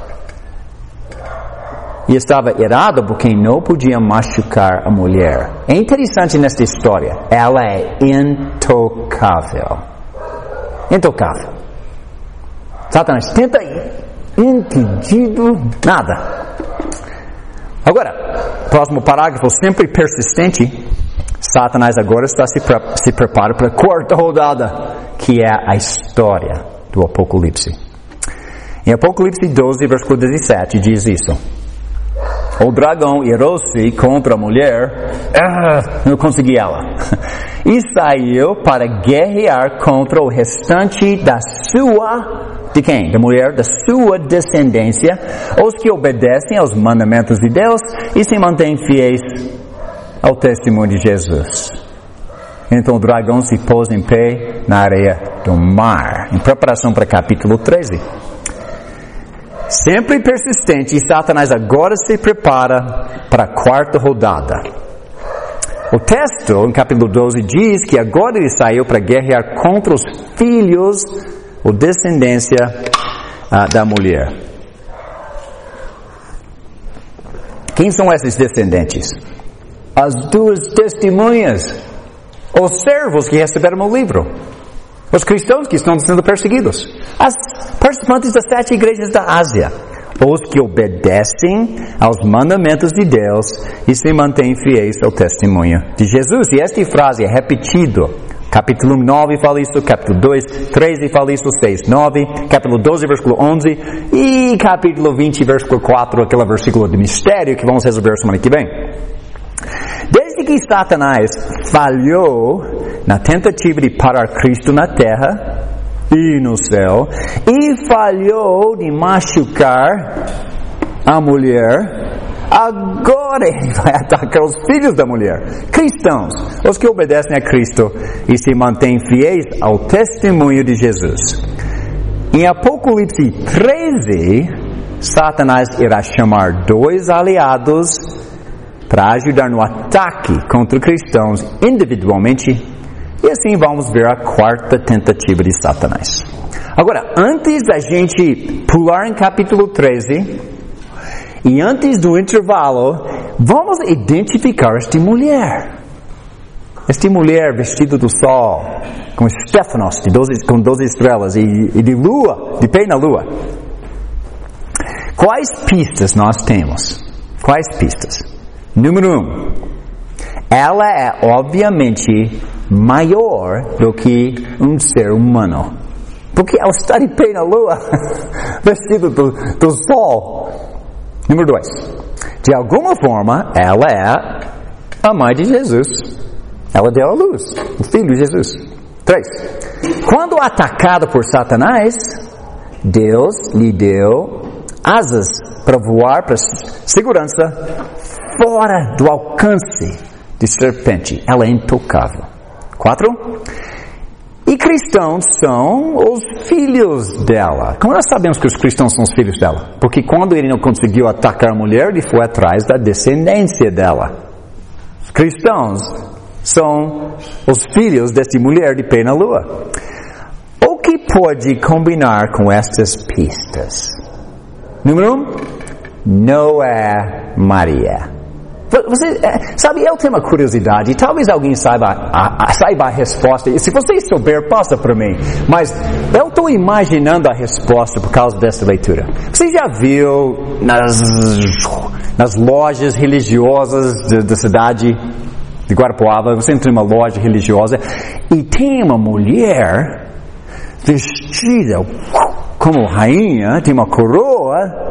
E estava irado porque não podia machucar a mulher. É interessante nesta história. Ela é intocável. Intocável. Satanás tenta impedido nada. Agora, próximo parágrafo, sempre persistente. Satanás agora está se, pre- se prepara para a quarta rodada, que é a história do Apocalipse. Em Apocalipse doze, versículo dezessete, diz isso. O dragão irou-se contra a mulher, ah, não consegui ela, e saiu para guerrear contra o restante da sua, de quem? Da mulher, da sua descendência, os que obedecem aos mandamentos de Deus e se mantêm fiéis ao testemunho de Jesus. Então o dragão se pôs em pé na areia do mar, em preparação para capítulo treze. Sempre persistente, Satanás agora se prepara para a quarta rodada. O texto, em capítulo doze, diz que agora ele saiu para guerrear contra os filhos, ou descendência uh, da mulher. Quem são esses descendentes? As duas testemunhas, os servos que receberam o livro. Os cristãos que estão sendo perseguidos. As participantes das sete igrejas da Ásia. Os que obedecem aos mandamentos de Deus e se mantêm fiéis ao testemunho de Jesus. E esta frase é repetida. Capítulo nove fala isso, capítulo dois, treze fala isso, seis, nove, capítulo doze, versículo onze e capítulo vinte, versículo quatro, aquele versículo de mistério que vamos resolver semana que vem. Desde que Satanás falhou na tentativa de parar Cristo na terra e no céu, e falhou de machucar a mulher, agora ele vai atacar os filhos da mulher, cristãos, os que obedecem a Cristo e se mantêm fiéis ao testemunho de Jesus. Em Apocalipse treze, Satanás irá chamar dois aliados para ajudar no ataque contra cristãos individualmente, e assim vamos ver a quarta tentativa de Satanás. Agora, antes da gente pular em capítulo treze, e antes do intervalo, vamos identificar esta mulher. Esta mulher vestida do sol, com Stefanos, de doze, com doze estrelas, e, e de lua, de pé na lua. Quais pistas nós temos? Quais pistas? Número um, ela é obviamente maior do que um ser humano. Porque ela está de pé na lua, vestida do, do sol. Número dois, de alguma forma, ela é a mãe de Jesus. Ela deu a luz, o filho de Jesus. Três, quando atacada por Satanás, Deus lhe deu asas para voar para segurança fora do alcance de serpente. Ela é intocável. Quatro, e cristãos são os filhos dela. Como nós sabemos que os cristãos são os filhos dela? Porque quando ele não conseguiu atacar a mulher, ele foi atrás da descendência dela. Os cristãos são os filhos desta mulher de pé na lua. O que pode combinar com estas pistas? Número um, não é Maria. Você, sabe, eu tenho uma curiosidade, talvez alguém saiba a, a, saiba a resposta, e se você souber, passa para mim, mas eu estou imaginando a resposta por causa dessa leitura. Você já viu nas, nas lojas religiosas da cidade de Guarapuava, você entra em uma loja religiosa e tem uma mulher vestida como rainha, tem uma coroa,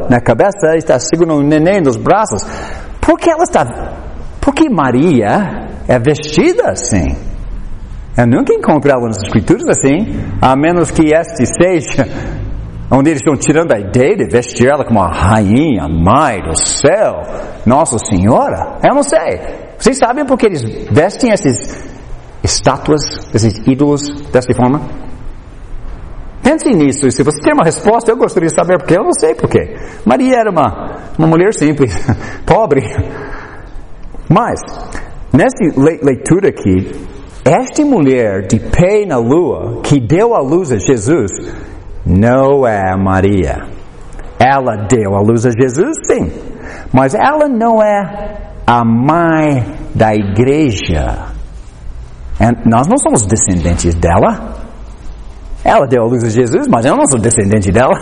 coroa na cabeça, está segurando um neném nos braços. Por que ela está... Por que Maria é vestida assim? Eu nunca encontrei ela nas escrituras assim, a menos que este seja onde eles estão tirando a ideia de vestir ela como a rainha, mãe do céu, Nossa Senhora. Eu não sei. Vocês sabem por que eles vestem essas estátuas, esses ídolos dessa forma? Pensem nisso, e se você tem uma resposta, eu gostaria de saber porque eu não sei por quê. Maria era uma, uma mulher simples, pobre. Mas, nessa leitura aqui, esta mulher de pé na lua, que deu à luz a Jesus, não é Maria. Ela deu à luz a Jesus, sim. Mas ela não é a mãe da igreja. E nós não somos descendentes dela. Ela deu à luz a Jesus, mas eu não sou descendente dela.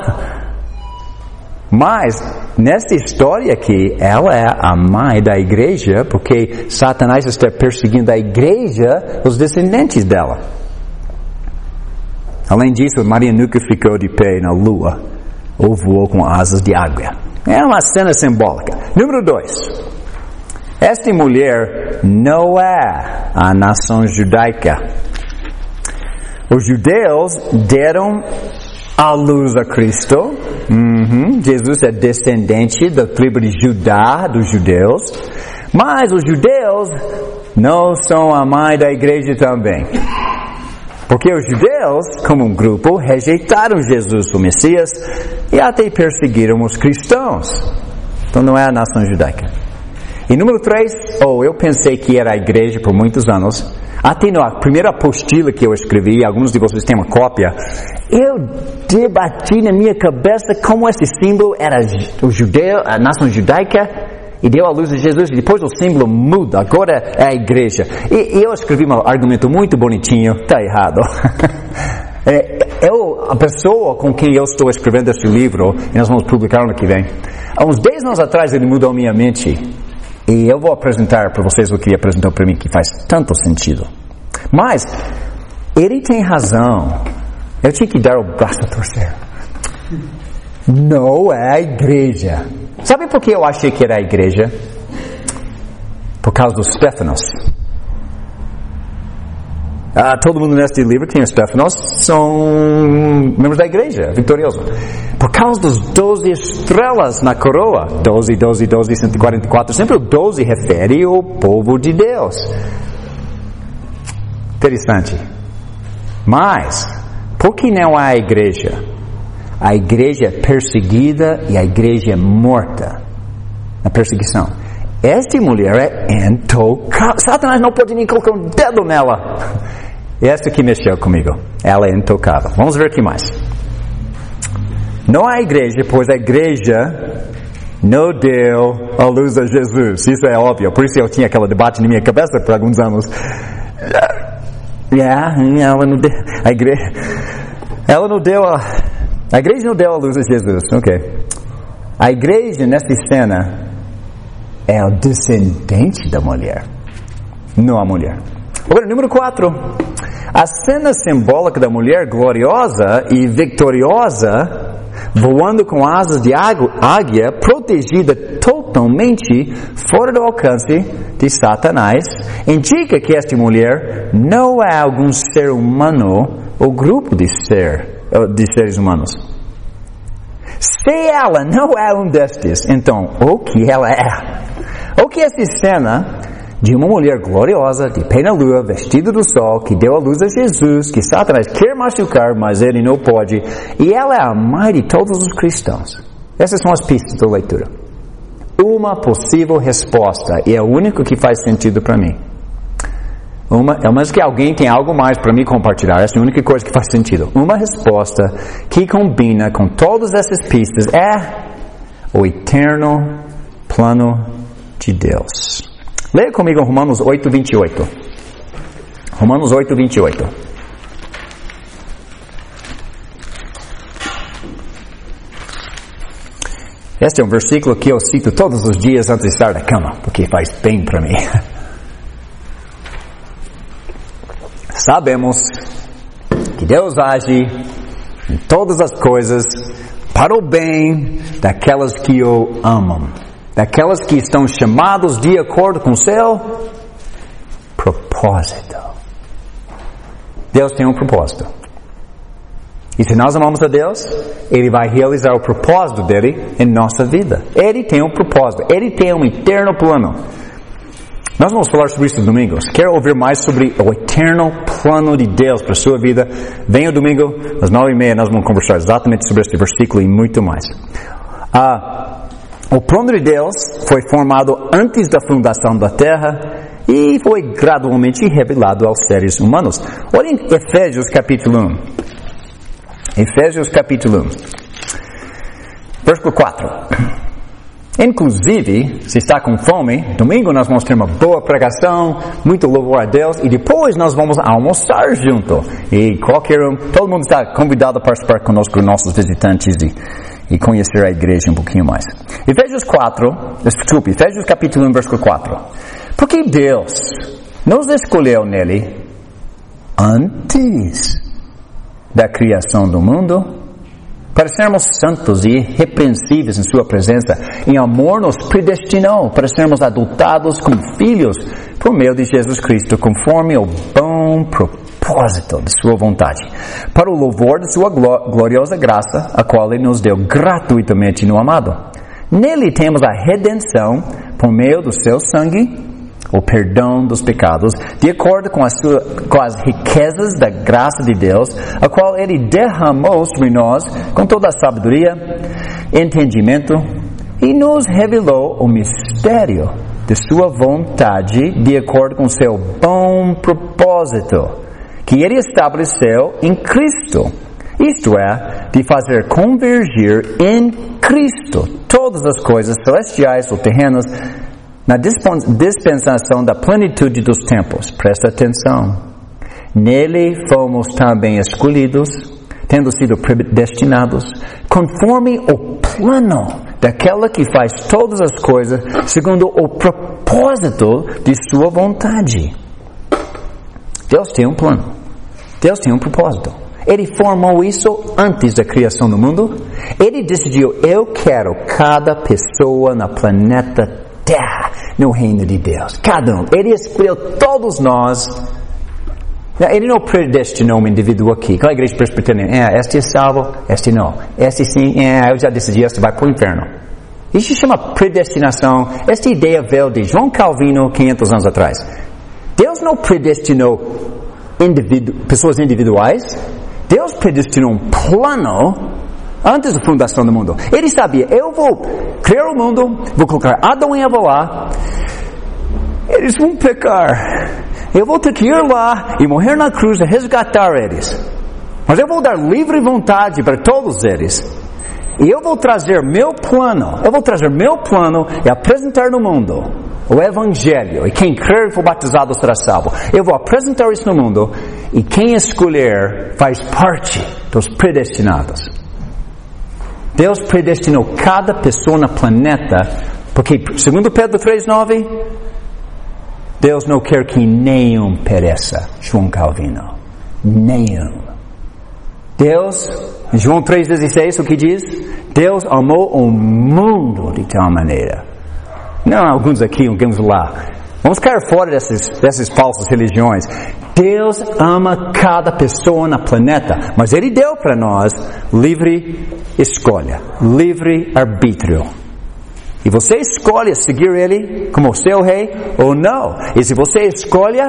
Mas, nessa história aqui, ela é a mãe da igreja, porque Satanás está perseguindo a igreja, os descendentes dela. Além disso, Maria nunca ficou de pé na lua, ou voou com asas de águia. É uma cena simbólica. Número dois. Esta mulher não é a nação judaica. Os judeus deram à luz a Cristo. Uhum. Jesus é descendente da tribo de Judá, dos judeus. Mas os judeus não são a mãe da igreja também. Porque os judeus, como um grupo, rejeitaram Jesus, o Messias, e até perseguiram os cristãos. Então não é a nação judaica. E número três, ou oh, eu pensei que era a igreja por muitos anos. Até na primeira apostila que eu escrevi, alguns de vocês têm uma cópia, eu debati na minha cabeça como esse símbolo era o judeu, a nação judaica, e deu à luz a Jesus, e depois o símbolo muda, agora é a igreja. E, e eu escrevi um argumento muito bonitinho, está errado. eu, a pessoa com quem eu estou escrevendo este livro, e nós vamos publicar ano que vem, há uns dez anos atrás ele mudou minha mente. E eu vou apresentar para vocês o que ele apresentou para mim, que faz tanto sentido. Mas, ele tem razão. Eu tinha que dar o braço a torcer. Não é a igreja. Sabe por que eu achei que era a igreja? Por causa dos Stefanos. Ah, todo mundo neste livro que tem Stefanos são membros da igreja, vitorioso. Por causa dos doze estrelas na coroa, doze, doze, doze, cento e quarenta e quatro, sempre o doze refere ao povo de Deus. Interessante. Mas, por que não há a igreja? A igreja é perseguida e a igreja é morta na perseguição. Esta mulher é intocável. Satanás não pode nem colocar um dedo nela. Essa que mexeu comigo. Ela é intocável. Vamos ver o que mais. Não há igreja, pois a igreja não deu a luz a Jesus. Isso é óbvio. Por isso eu tinha aquele debate na minha cabeça por alguns anos. Yeah, ela não deu. A igreja, ela não deu a. A igreja não deu a luz a Jesus. Ok. A igreja nessa cena é o descendente da mulher, não a mulher. Agora, número quatro. A cena simbólica da mulher gloriosa e vitoriosa, voando com asas de águia, protegida totalmente fora do alcance de Satanás, indica que esta mulher não é algum ser humano ou grupo de, ser, de seres humanos. Se ela não é um destes, então, o que ela é? O que essa cena de uma mulher gloriosa, de pé na lua, vestida do sol, que deu a luz a Jesus, que Satanás quer machucar, mas ele não pode, e ela é a mãe de todos os cristãos. Essas são as pistas da leitura. Uma possível resposta, e é o único que faz sentido para mim. Uma, é menos que alguém tem algo mais para me compartilhar, essa é a única coisa que faz sentido. Uma resposta que combina com todas essas pistas é o eterno plano de Deus. Leia comigo Romanos oito, vinte e oito. Romanos oito, vinte e oito. Este é um versículo que eu cito todos os dias antes de estar na cama, porque faz bem para mim. Sabemos que Deus age em todas as coisas para o bem daquelas que o amam, daquelas que estão chamados de acordo com o seu propósito. Deus tem um propósito. E se nós amamos a Deus, Ele vai realizar o propósito dele em nossa vida. Ele tem um propósito. Ele tem um eterno plano. Nós vamos falar sobre isso domingo. Se quer ouvir mais sobre o eterno plano de Deus para a sua vida, venha domingo, às nove e meia, nós vamos conversar exatamente sobre este versículo e muito mais. Ah, o plano de Deus foi formado antes da fundação da terra e foi gradualmente revelado aos seres humanos. Olhem Efésios capítulo um. Efésios capítulo um. Versículo quatro. Inclusive, se está com fome, domingo nós vamos ter uma boa pregação, muito louvor a Deus, e depois nós vamos almoçar junto. E qualquer um, todo mundo está convidado a participar conosco, nossos visitantes, e, e conhecer a igreja um pouquinho mais. Efésios quatro, desculpe, Efésios capítulo um, versículo quatro. Porque Deus nos escolheu nele antes da criação do mundo, para sermos santos e irrepreensíveis em sua presença. Em amor nos predestinou para sermos adotados como filhos por meio de Jesus Cristo, conforme o bom propósito de sua vontade, para o louvor de sua gloriosa graça, a qual Ele nos deu gratuitamente no amado. Nele temos a redenção por meio do seu sangue, o perdão dos pecados, de acordo com, a sua, com as riquezas da graça de Deus, a qual Ele derramou sobre nós com toda a sabedoria, entendimento, e nos revelou o mistério de sua vontade, de acordo com seu bom propósito, que Ele estabeleceu em Cristo. Isto é, de fazer convergir em Cristo todas as coisas celestiais ou terrenas, na dispensação da plenitude dos tempos. Presta atenção. Nele fomos também escolhidos, tendo sido predestinados, conforme o plano daquela que faz todas as coisas, segundo o propósito de sua vontade. Deus tem um plano. Deus tem um propósito. Ele formou isso antes da criação do mundo. Ele decidiu, eu quero cada pessoa no planeta Terra, no reino de Deus. Cada um. Ele escolheu todos nós. Ele não predestinou um indivíduo aqui. Aquela igreja presbiteriana, é, este é salvo, este não. Este sim, é, eu já decidi, este vai para o inferno. Isso se chama predestinação. Esta ideia veio de João Calvino quinhentos anos atrás. Deus não predestinou individu- pessoas individuais. Deus predestinou um plano antes da fundação do mundo. Ele sabia, eu vou criar o mundo, vou colocar Adão e Eva lá, eles vão pecar, eu vou ter que ir lá e morrer na cruz e resgatar eles, mas eu vou dar livre vontade para todos eles, e eu vou trazer meu plano, eu vou trazer meu plano e apresentar no mundo o Evangelho, e quem crer e for batizado será salvo. Eu vou apresentar isso no mundo, e quem escolher faz parte dos predestinados. Deus predestinou cada pessoa no planeta, porque, segundo Pedro três, nove, Deus não quer que nenhum pereça. João Calvino. Nenhum. Deus, em João três, dezesseis, o que diz? Deus amou o mundo de tal maneira. Não alguns aqui, alguns lá. Vamos cair fora dessas, dessas falsas religiões. Deus ama cada pessoa no planeta, mas Ele deu para nós livre escolha, livre arbítrio. E você escolhe seguir Ele como seu rei ou não. E se você escolhe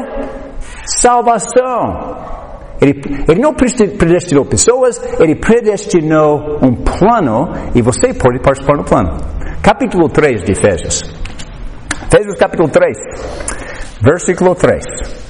salvação, Ele, ele não predestinou pessoas, Ele predestinou um plano e você pode participar do plano. Capítulo três de Efésios. Efésios capítulo três, versículo três.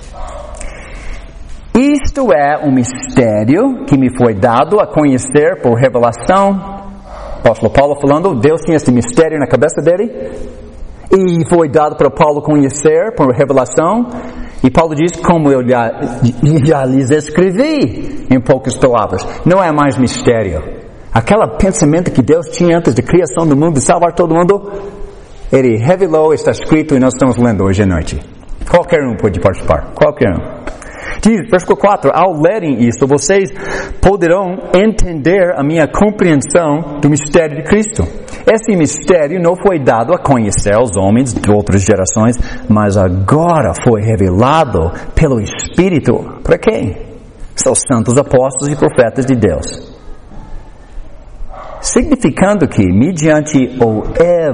Isto é um mistério que me foi dado a conhecer por revelação. O apóstolo Paulo falando, Deus tinha esse mistério na cabeça dele, e foi dado para Paulo conhecer por revelação. E Paulo diz, como eu já, já lhes escrevi em poucas palavras, não é mais mistério. Aquele pensamento que Deus tinha antes da criação do mundo, de salvar todo mundo, Ele revelou, está escrito, e nós estamos lendo hoje à noite. Qualquer um pode participar, qualquer um. Diz, versículo quatro, ao lerem isto, vocês poderão entender a minha compreensão do mistério de Cristo. Esse mistério não foi dado a conhecer aos homens de outras gerações, mas agora foi revelado pelo Espírito. Para quem? São santos apóstolos e profetas de Deus. Significando que, mediante o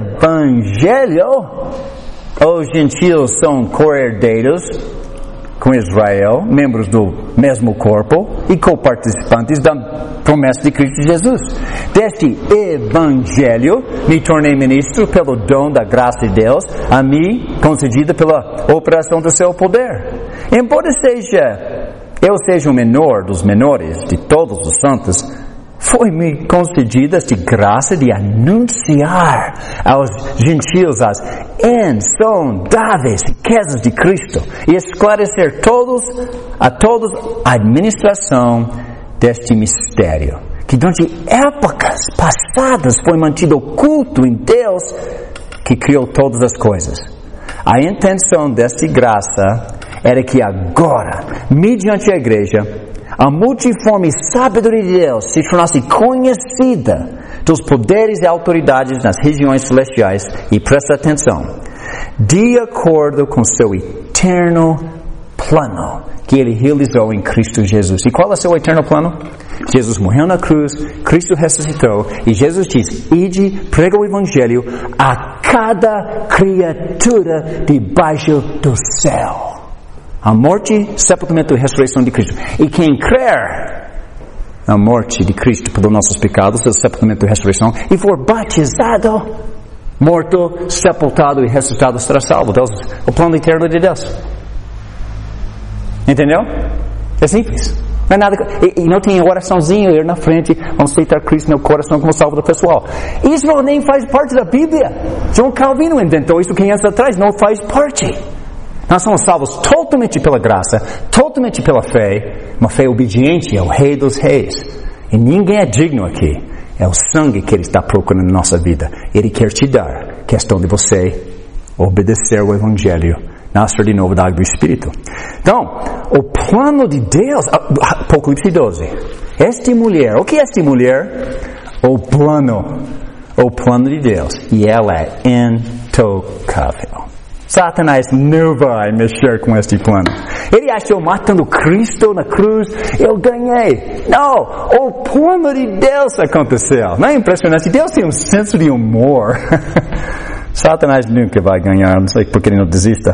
Evangelho, os gentios são co-herdeiros com Israel, membros do mesmo corpo e co-participantes da promessa de Cristo Jesus. Deste Evangelho me tornei ministro pelo dom da graça de Deus, a mim concedida pela operação do seu poder. Embora seja, eu seja o menor dos menores de todos os santos, foi-me concedida esta graça de anunciar aos gentios as insondáveis riquezas de Cristo e esclarecer todos, a todos a administração deste mistério, que durante épocas passadas foi mantido oculto em Deus, que criou todas as coisas. A intenção desta graça era que agora, mediante a igreja, a multiforme sabedoria de Deus se tornasse conhecida dos poderes e autoridades nas regiões celestiais, e presta atenção, de acordo com seu eterno plano que Ele realizou em Cristo Jesus. E qual é o seu eterno plano? Jesus morreu na cruz, Cristo ressuscitou, e Jesus diz, ide, prega o Evangelho a cada criatura debaixo do céu. A morte, sepultamento e ressurreição de Cristo. E quem crer na morte de Cristo pelos nossos pecados, seu sepultamento e ressurreição, e for batizado, morto, sepultado e ressuscitado, será salvo. Deus, o plano eterno de Deus. Entendeu? É simples. Não é nada, e, e não tem oraçãozinho, ir na frente, vamos aceitar Cristo no coração como salvador pessoal. Isso nem faz parte da Bíblia. João Calvino inventou isso quinhentos anos atrás, não faz parte. Nós somos salvos totalmente pela graça, totalmente pela fé, uma fé obediente ao Rei dos Reis. E ninguém é digno aqui. É o sangue que Ele está procurando na nossa vida. Ele quer te dar. Questão de você obedecer o Evangelho, nascer de novo da água do Espírito. Então, o plano de Deus, Apocalipse doze. Esta mulher, o que é esta mulher? O plano, o plano de Deus. E ela é intocável. Satanás não vai mexer com este plano. Ele achou matando Cristo na cruz, eu ganhei. Não, o plano de Deus aconteceu. Não é impressionante? Deus tem um senso de humor. Satanás nunca vai ganhar, não sei por que ele não desista.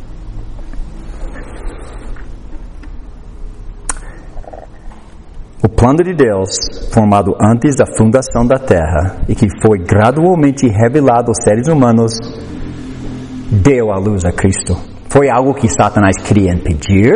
O plano de Deus, formado antes da fundação da terra e que foi gradualmente revelado aos seres humanos, deu à luz a Cristo. Foi algo que Satanás queria impedir,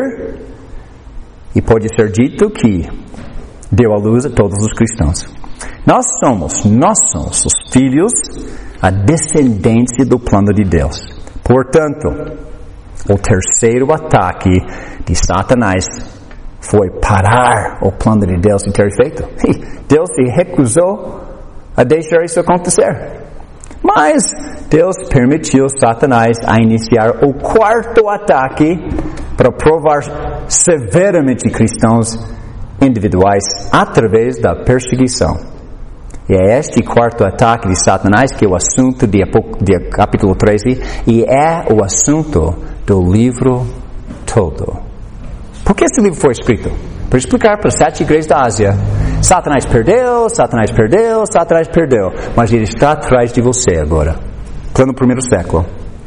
e pode ser dito que deu à luz a todos os cristãos. Nós somos, nós somos os filhos, a descendência do plano de Deus. Portanto, o terceiro ataque de Satanás foi parar o plano de Deus de ter feito. E Deus se recusou a deixar isso acontecer. Mas Deus permitiu Satanás a iniciar o quarto ataque para provar severamente cristãos individuais através da perseguição. E é este quarto ataque de Satanás que é o assunto de, de capítulo treze, e é o assunto do livro todo. Por que esse livro foi escrito? Para explicar para as sete igrejas da Ásia. Satanás perdeu, Satanás perdeu, Satanás perdeu. Mas ele está atrás de você agora. Plano primeiro século.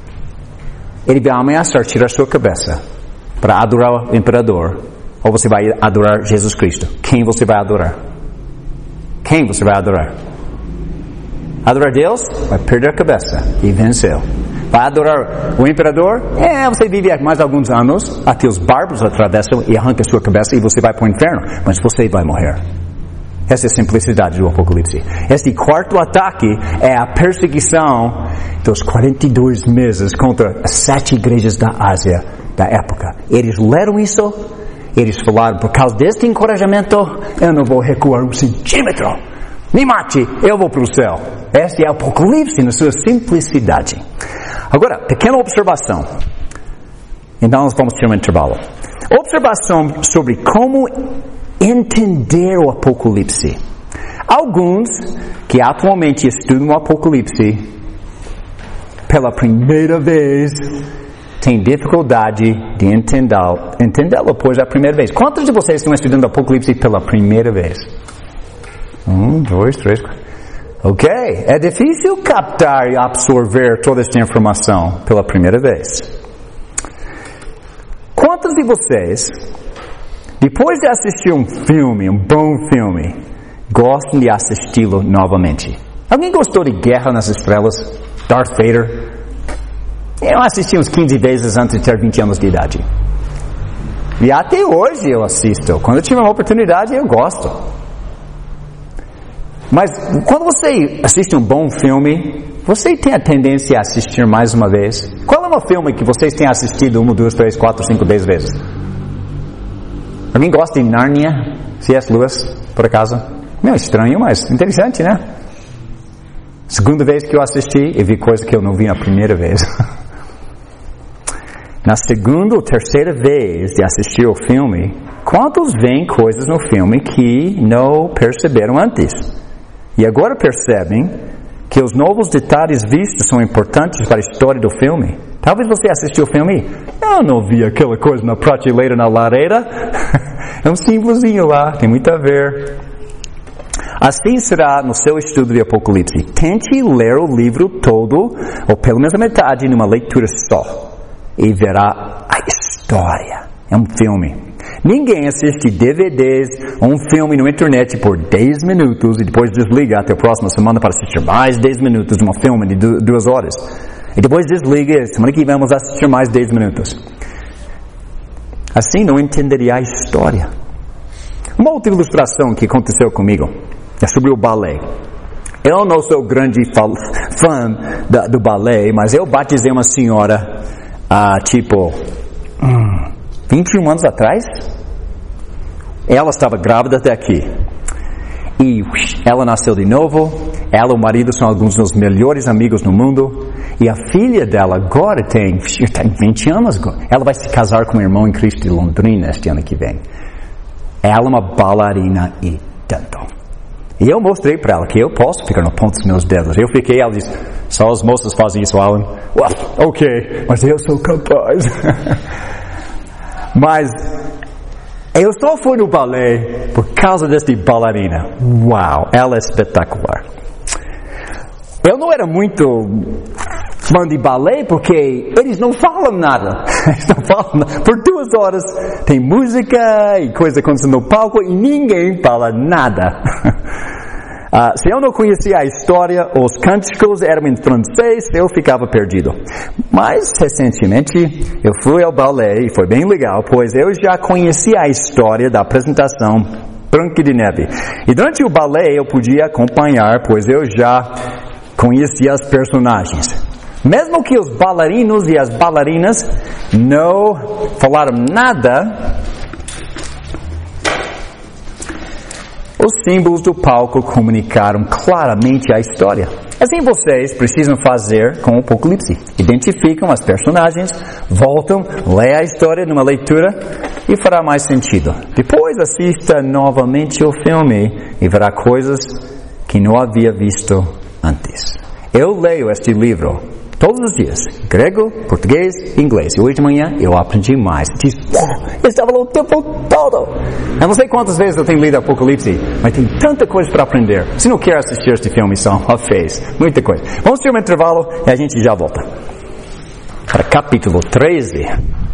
Ele vai ameaçar tirar sua cabeça para adorar o imperador. Ou você vai adorar Jesus Cristo. Quem você vai adorar? Quem você vai adorar? Adorar Deus? Vai perder a cabeça. E venceu. Vai adorar o imperador? É, você vive mais alguns anos, até os bárbaros atravessam e arrancam a sua cabeça e você vai para o inferno. Mas você vai morrer. Essa é a simplicidade do Apocalipse. Este quarto ataque é a perseguição dos quarenta e dois meses contra as sete igrejas da Ásia da época. Eles leram isso, eles falaram, por causa deste encorajamento, eu não vou recuar um centímetro. Me mate, eu vou para o céu. Este é o Apocalipse na sua simplicidade. Agora, pequena observação. Então nós vamos ter um intervalo. Observação sobre como entender o Apocalipse. Alguns que atualmente estudam o Apocalipse pela primeira vez têm dificuldade de entendê-lo, entendê-lo pois é a primeira vez. Quantos de vocês estão estudando o Apocalipse pela primeira vez? Um, dois, três, quatro. Ok, é difícil captar e absorver toda esta informação pela primeira vez. Quantos de vocês, depois de assistir um filme, um bom filme, gostam de assisti-lo novamente? Alguém gostou de Guerra nas Estrelas? Darth Vader? Eu assisti uns quinze vezes antes de ter vinte anos de idade. E até hoje eu assisto. Quando eu tiver uma oportunidade, eu gosto. Mas quando você assiste um bom filme, você tem a tendência a assistir mais uma vez? Qual é um filme que vocês têm assistido uma, duas, três, quatro, cinco, dez vezes? Alguém gosta de Nárnia? C S Lewis, por acaso? Meio estranho, mas interessante, né? Segunda vez que eu assisti, eu vi coisa que eu não vi na primeira vez. Na segunda ou terceira vez de assistir o filme, quantos veem coisas no filme que não perceberam antes? E agora percebem que os novos detalhes vistos são importantes para a história do filme? Talvez você assistiu o filme, eu não vi aquela coisa na prateleira na lareira. É um símbolozinho lá, tem muito a ver. Assim será no seu estudo de Apocalipse. Tente ler o livro todo, ou pelo menos a metade, numa leitura só. E verá a história. É um filme. Ninguém assiste D V Ds ou um filme na internet por dez minutos e depois desliga até a próxima semana para assistir mais dez minutos de um filme de duas horas. E depois desliga, semana que vem vamos assistir mais dez minutos. Assim não entenderia a história. Uma outra ilustração que aconteceu comigo é sobre o balé. Eu não sou grande fã da, do balé, mas eu batizei uma senhora há tipo hum, vinte e um anos atrás. Ela estava grávida até aqui. E ela nasceu de novo. Ela e o marido são alguns dos meus melhores amigos no mundo. E a filha dela agora tem, tem vinte anos. Ela vai se casar com o irmão em Cristo de Londrina este ano que vem. Ela é uma bailarina e tanto. E eu mostrei para ela que eu posso ficar no ponto dos meus dedos. Eu fiquei, ela disse, só os moços fazem isso, Alan. Well, ok, mas eu sou capaz. Mas eu só fui no balé por causa desta bailarina. Uau, ela é espetacular. Eu não era muito fã de balé porque eles não falam nada. Eles não falam nada. Por duas horas tem música e coisa acontecendo no palco e ninguém fala nada. Uh, se eu não conhecia a história, os cânticos eram em francês, eu ficava perdido. Mas, recentemente, eu fui ao balé e foi bem legal, pois eu já conhecia a história da apresentação Branca de Neve. E durante o balé eu podia acompanhar, pois eu já conhecia as personagens. Mesmo que os bailarinos e as bailarinas não falaram nada, os símbolos do palco comunicaram claramente a história. Assim vocês precisam fazer com o Apocalipse. Identificam as personagens, voltam, lê a história numa leitura e fará mais sentido. Depois assista novamente o filme e verá coisas que não havia visto antes. Eu leio este livro todos os dias, grego, português e inglês. E hoje de manhã eu aprendi mais. Diz, eu estava lá o tempo todo. Eu não sei quantas vezes eu tenho lido Apocalipse, mas tem tanta coisa para aprender. Se não quer assistir este filme, só fez muita coisa. Vamos ter um intervalo e a gente já volta para capítulo treze.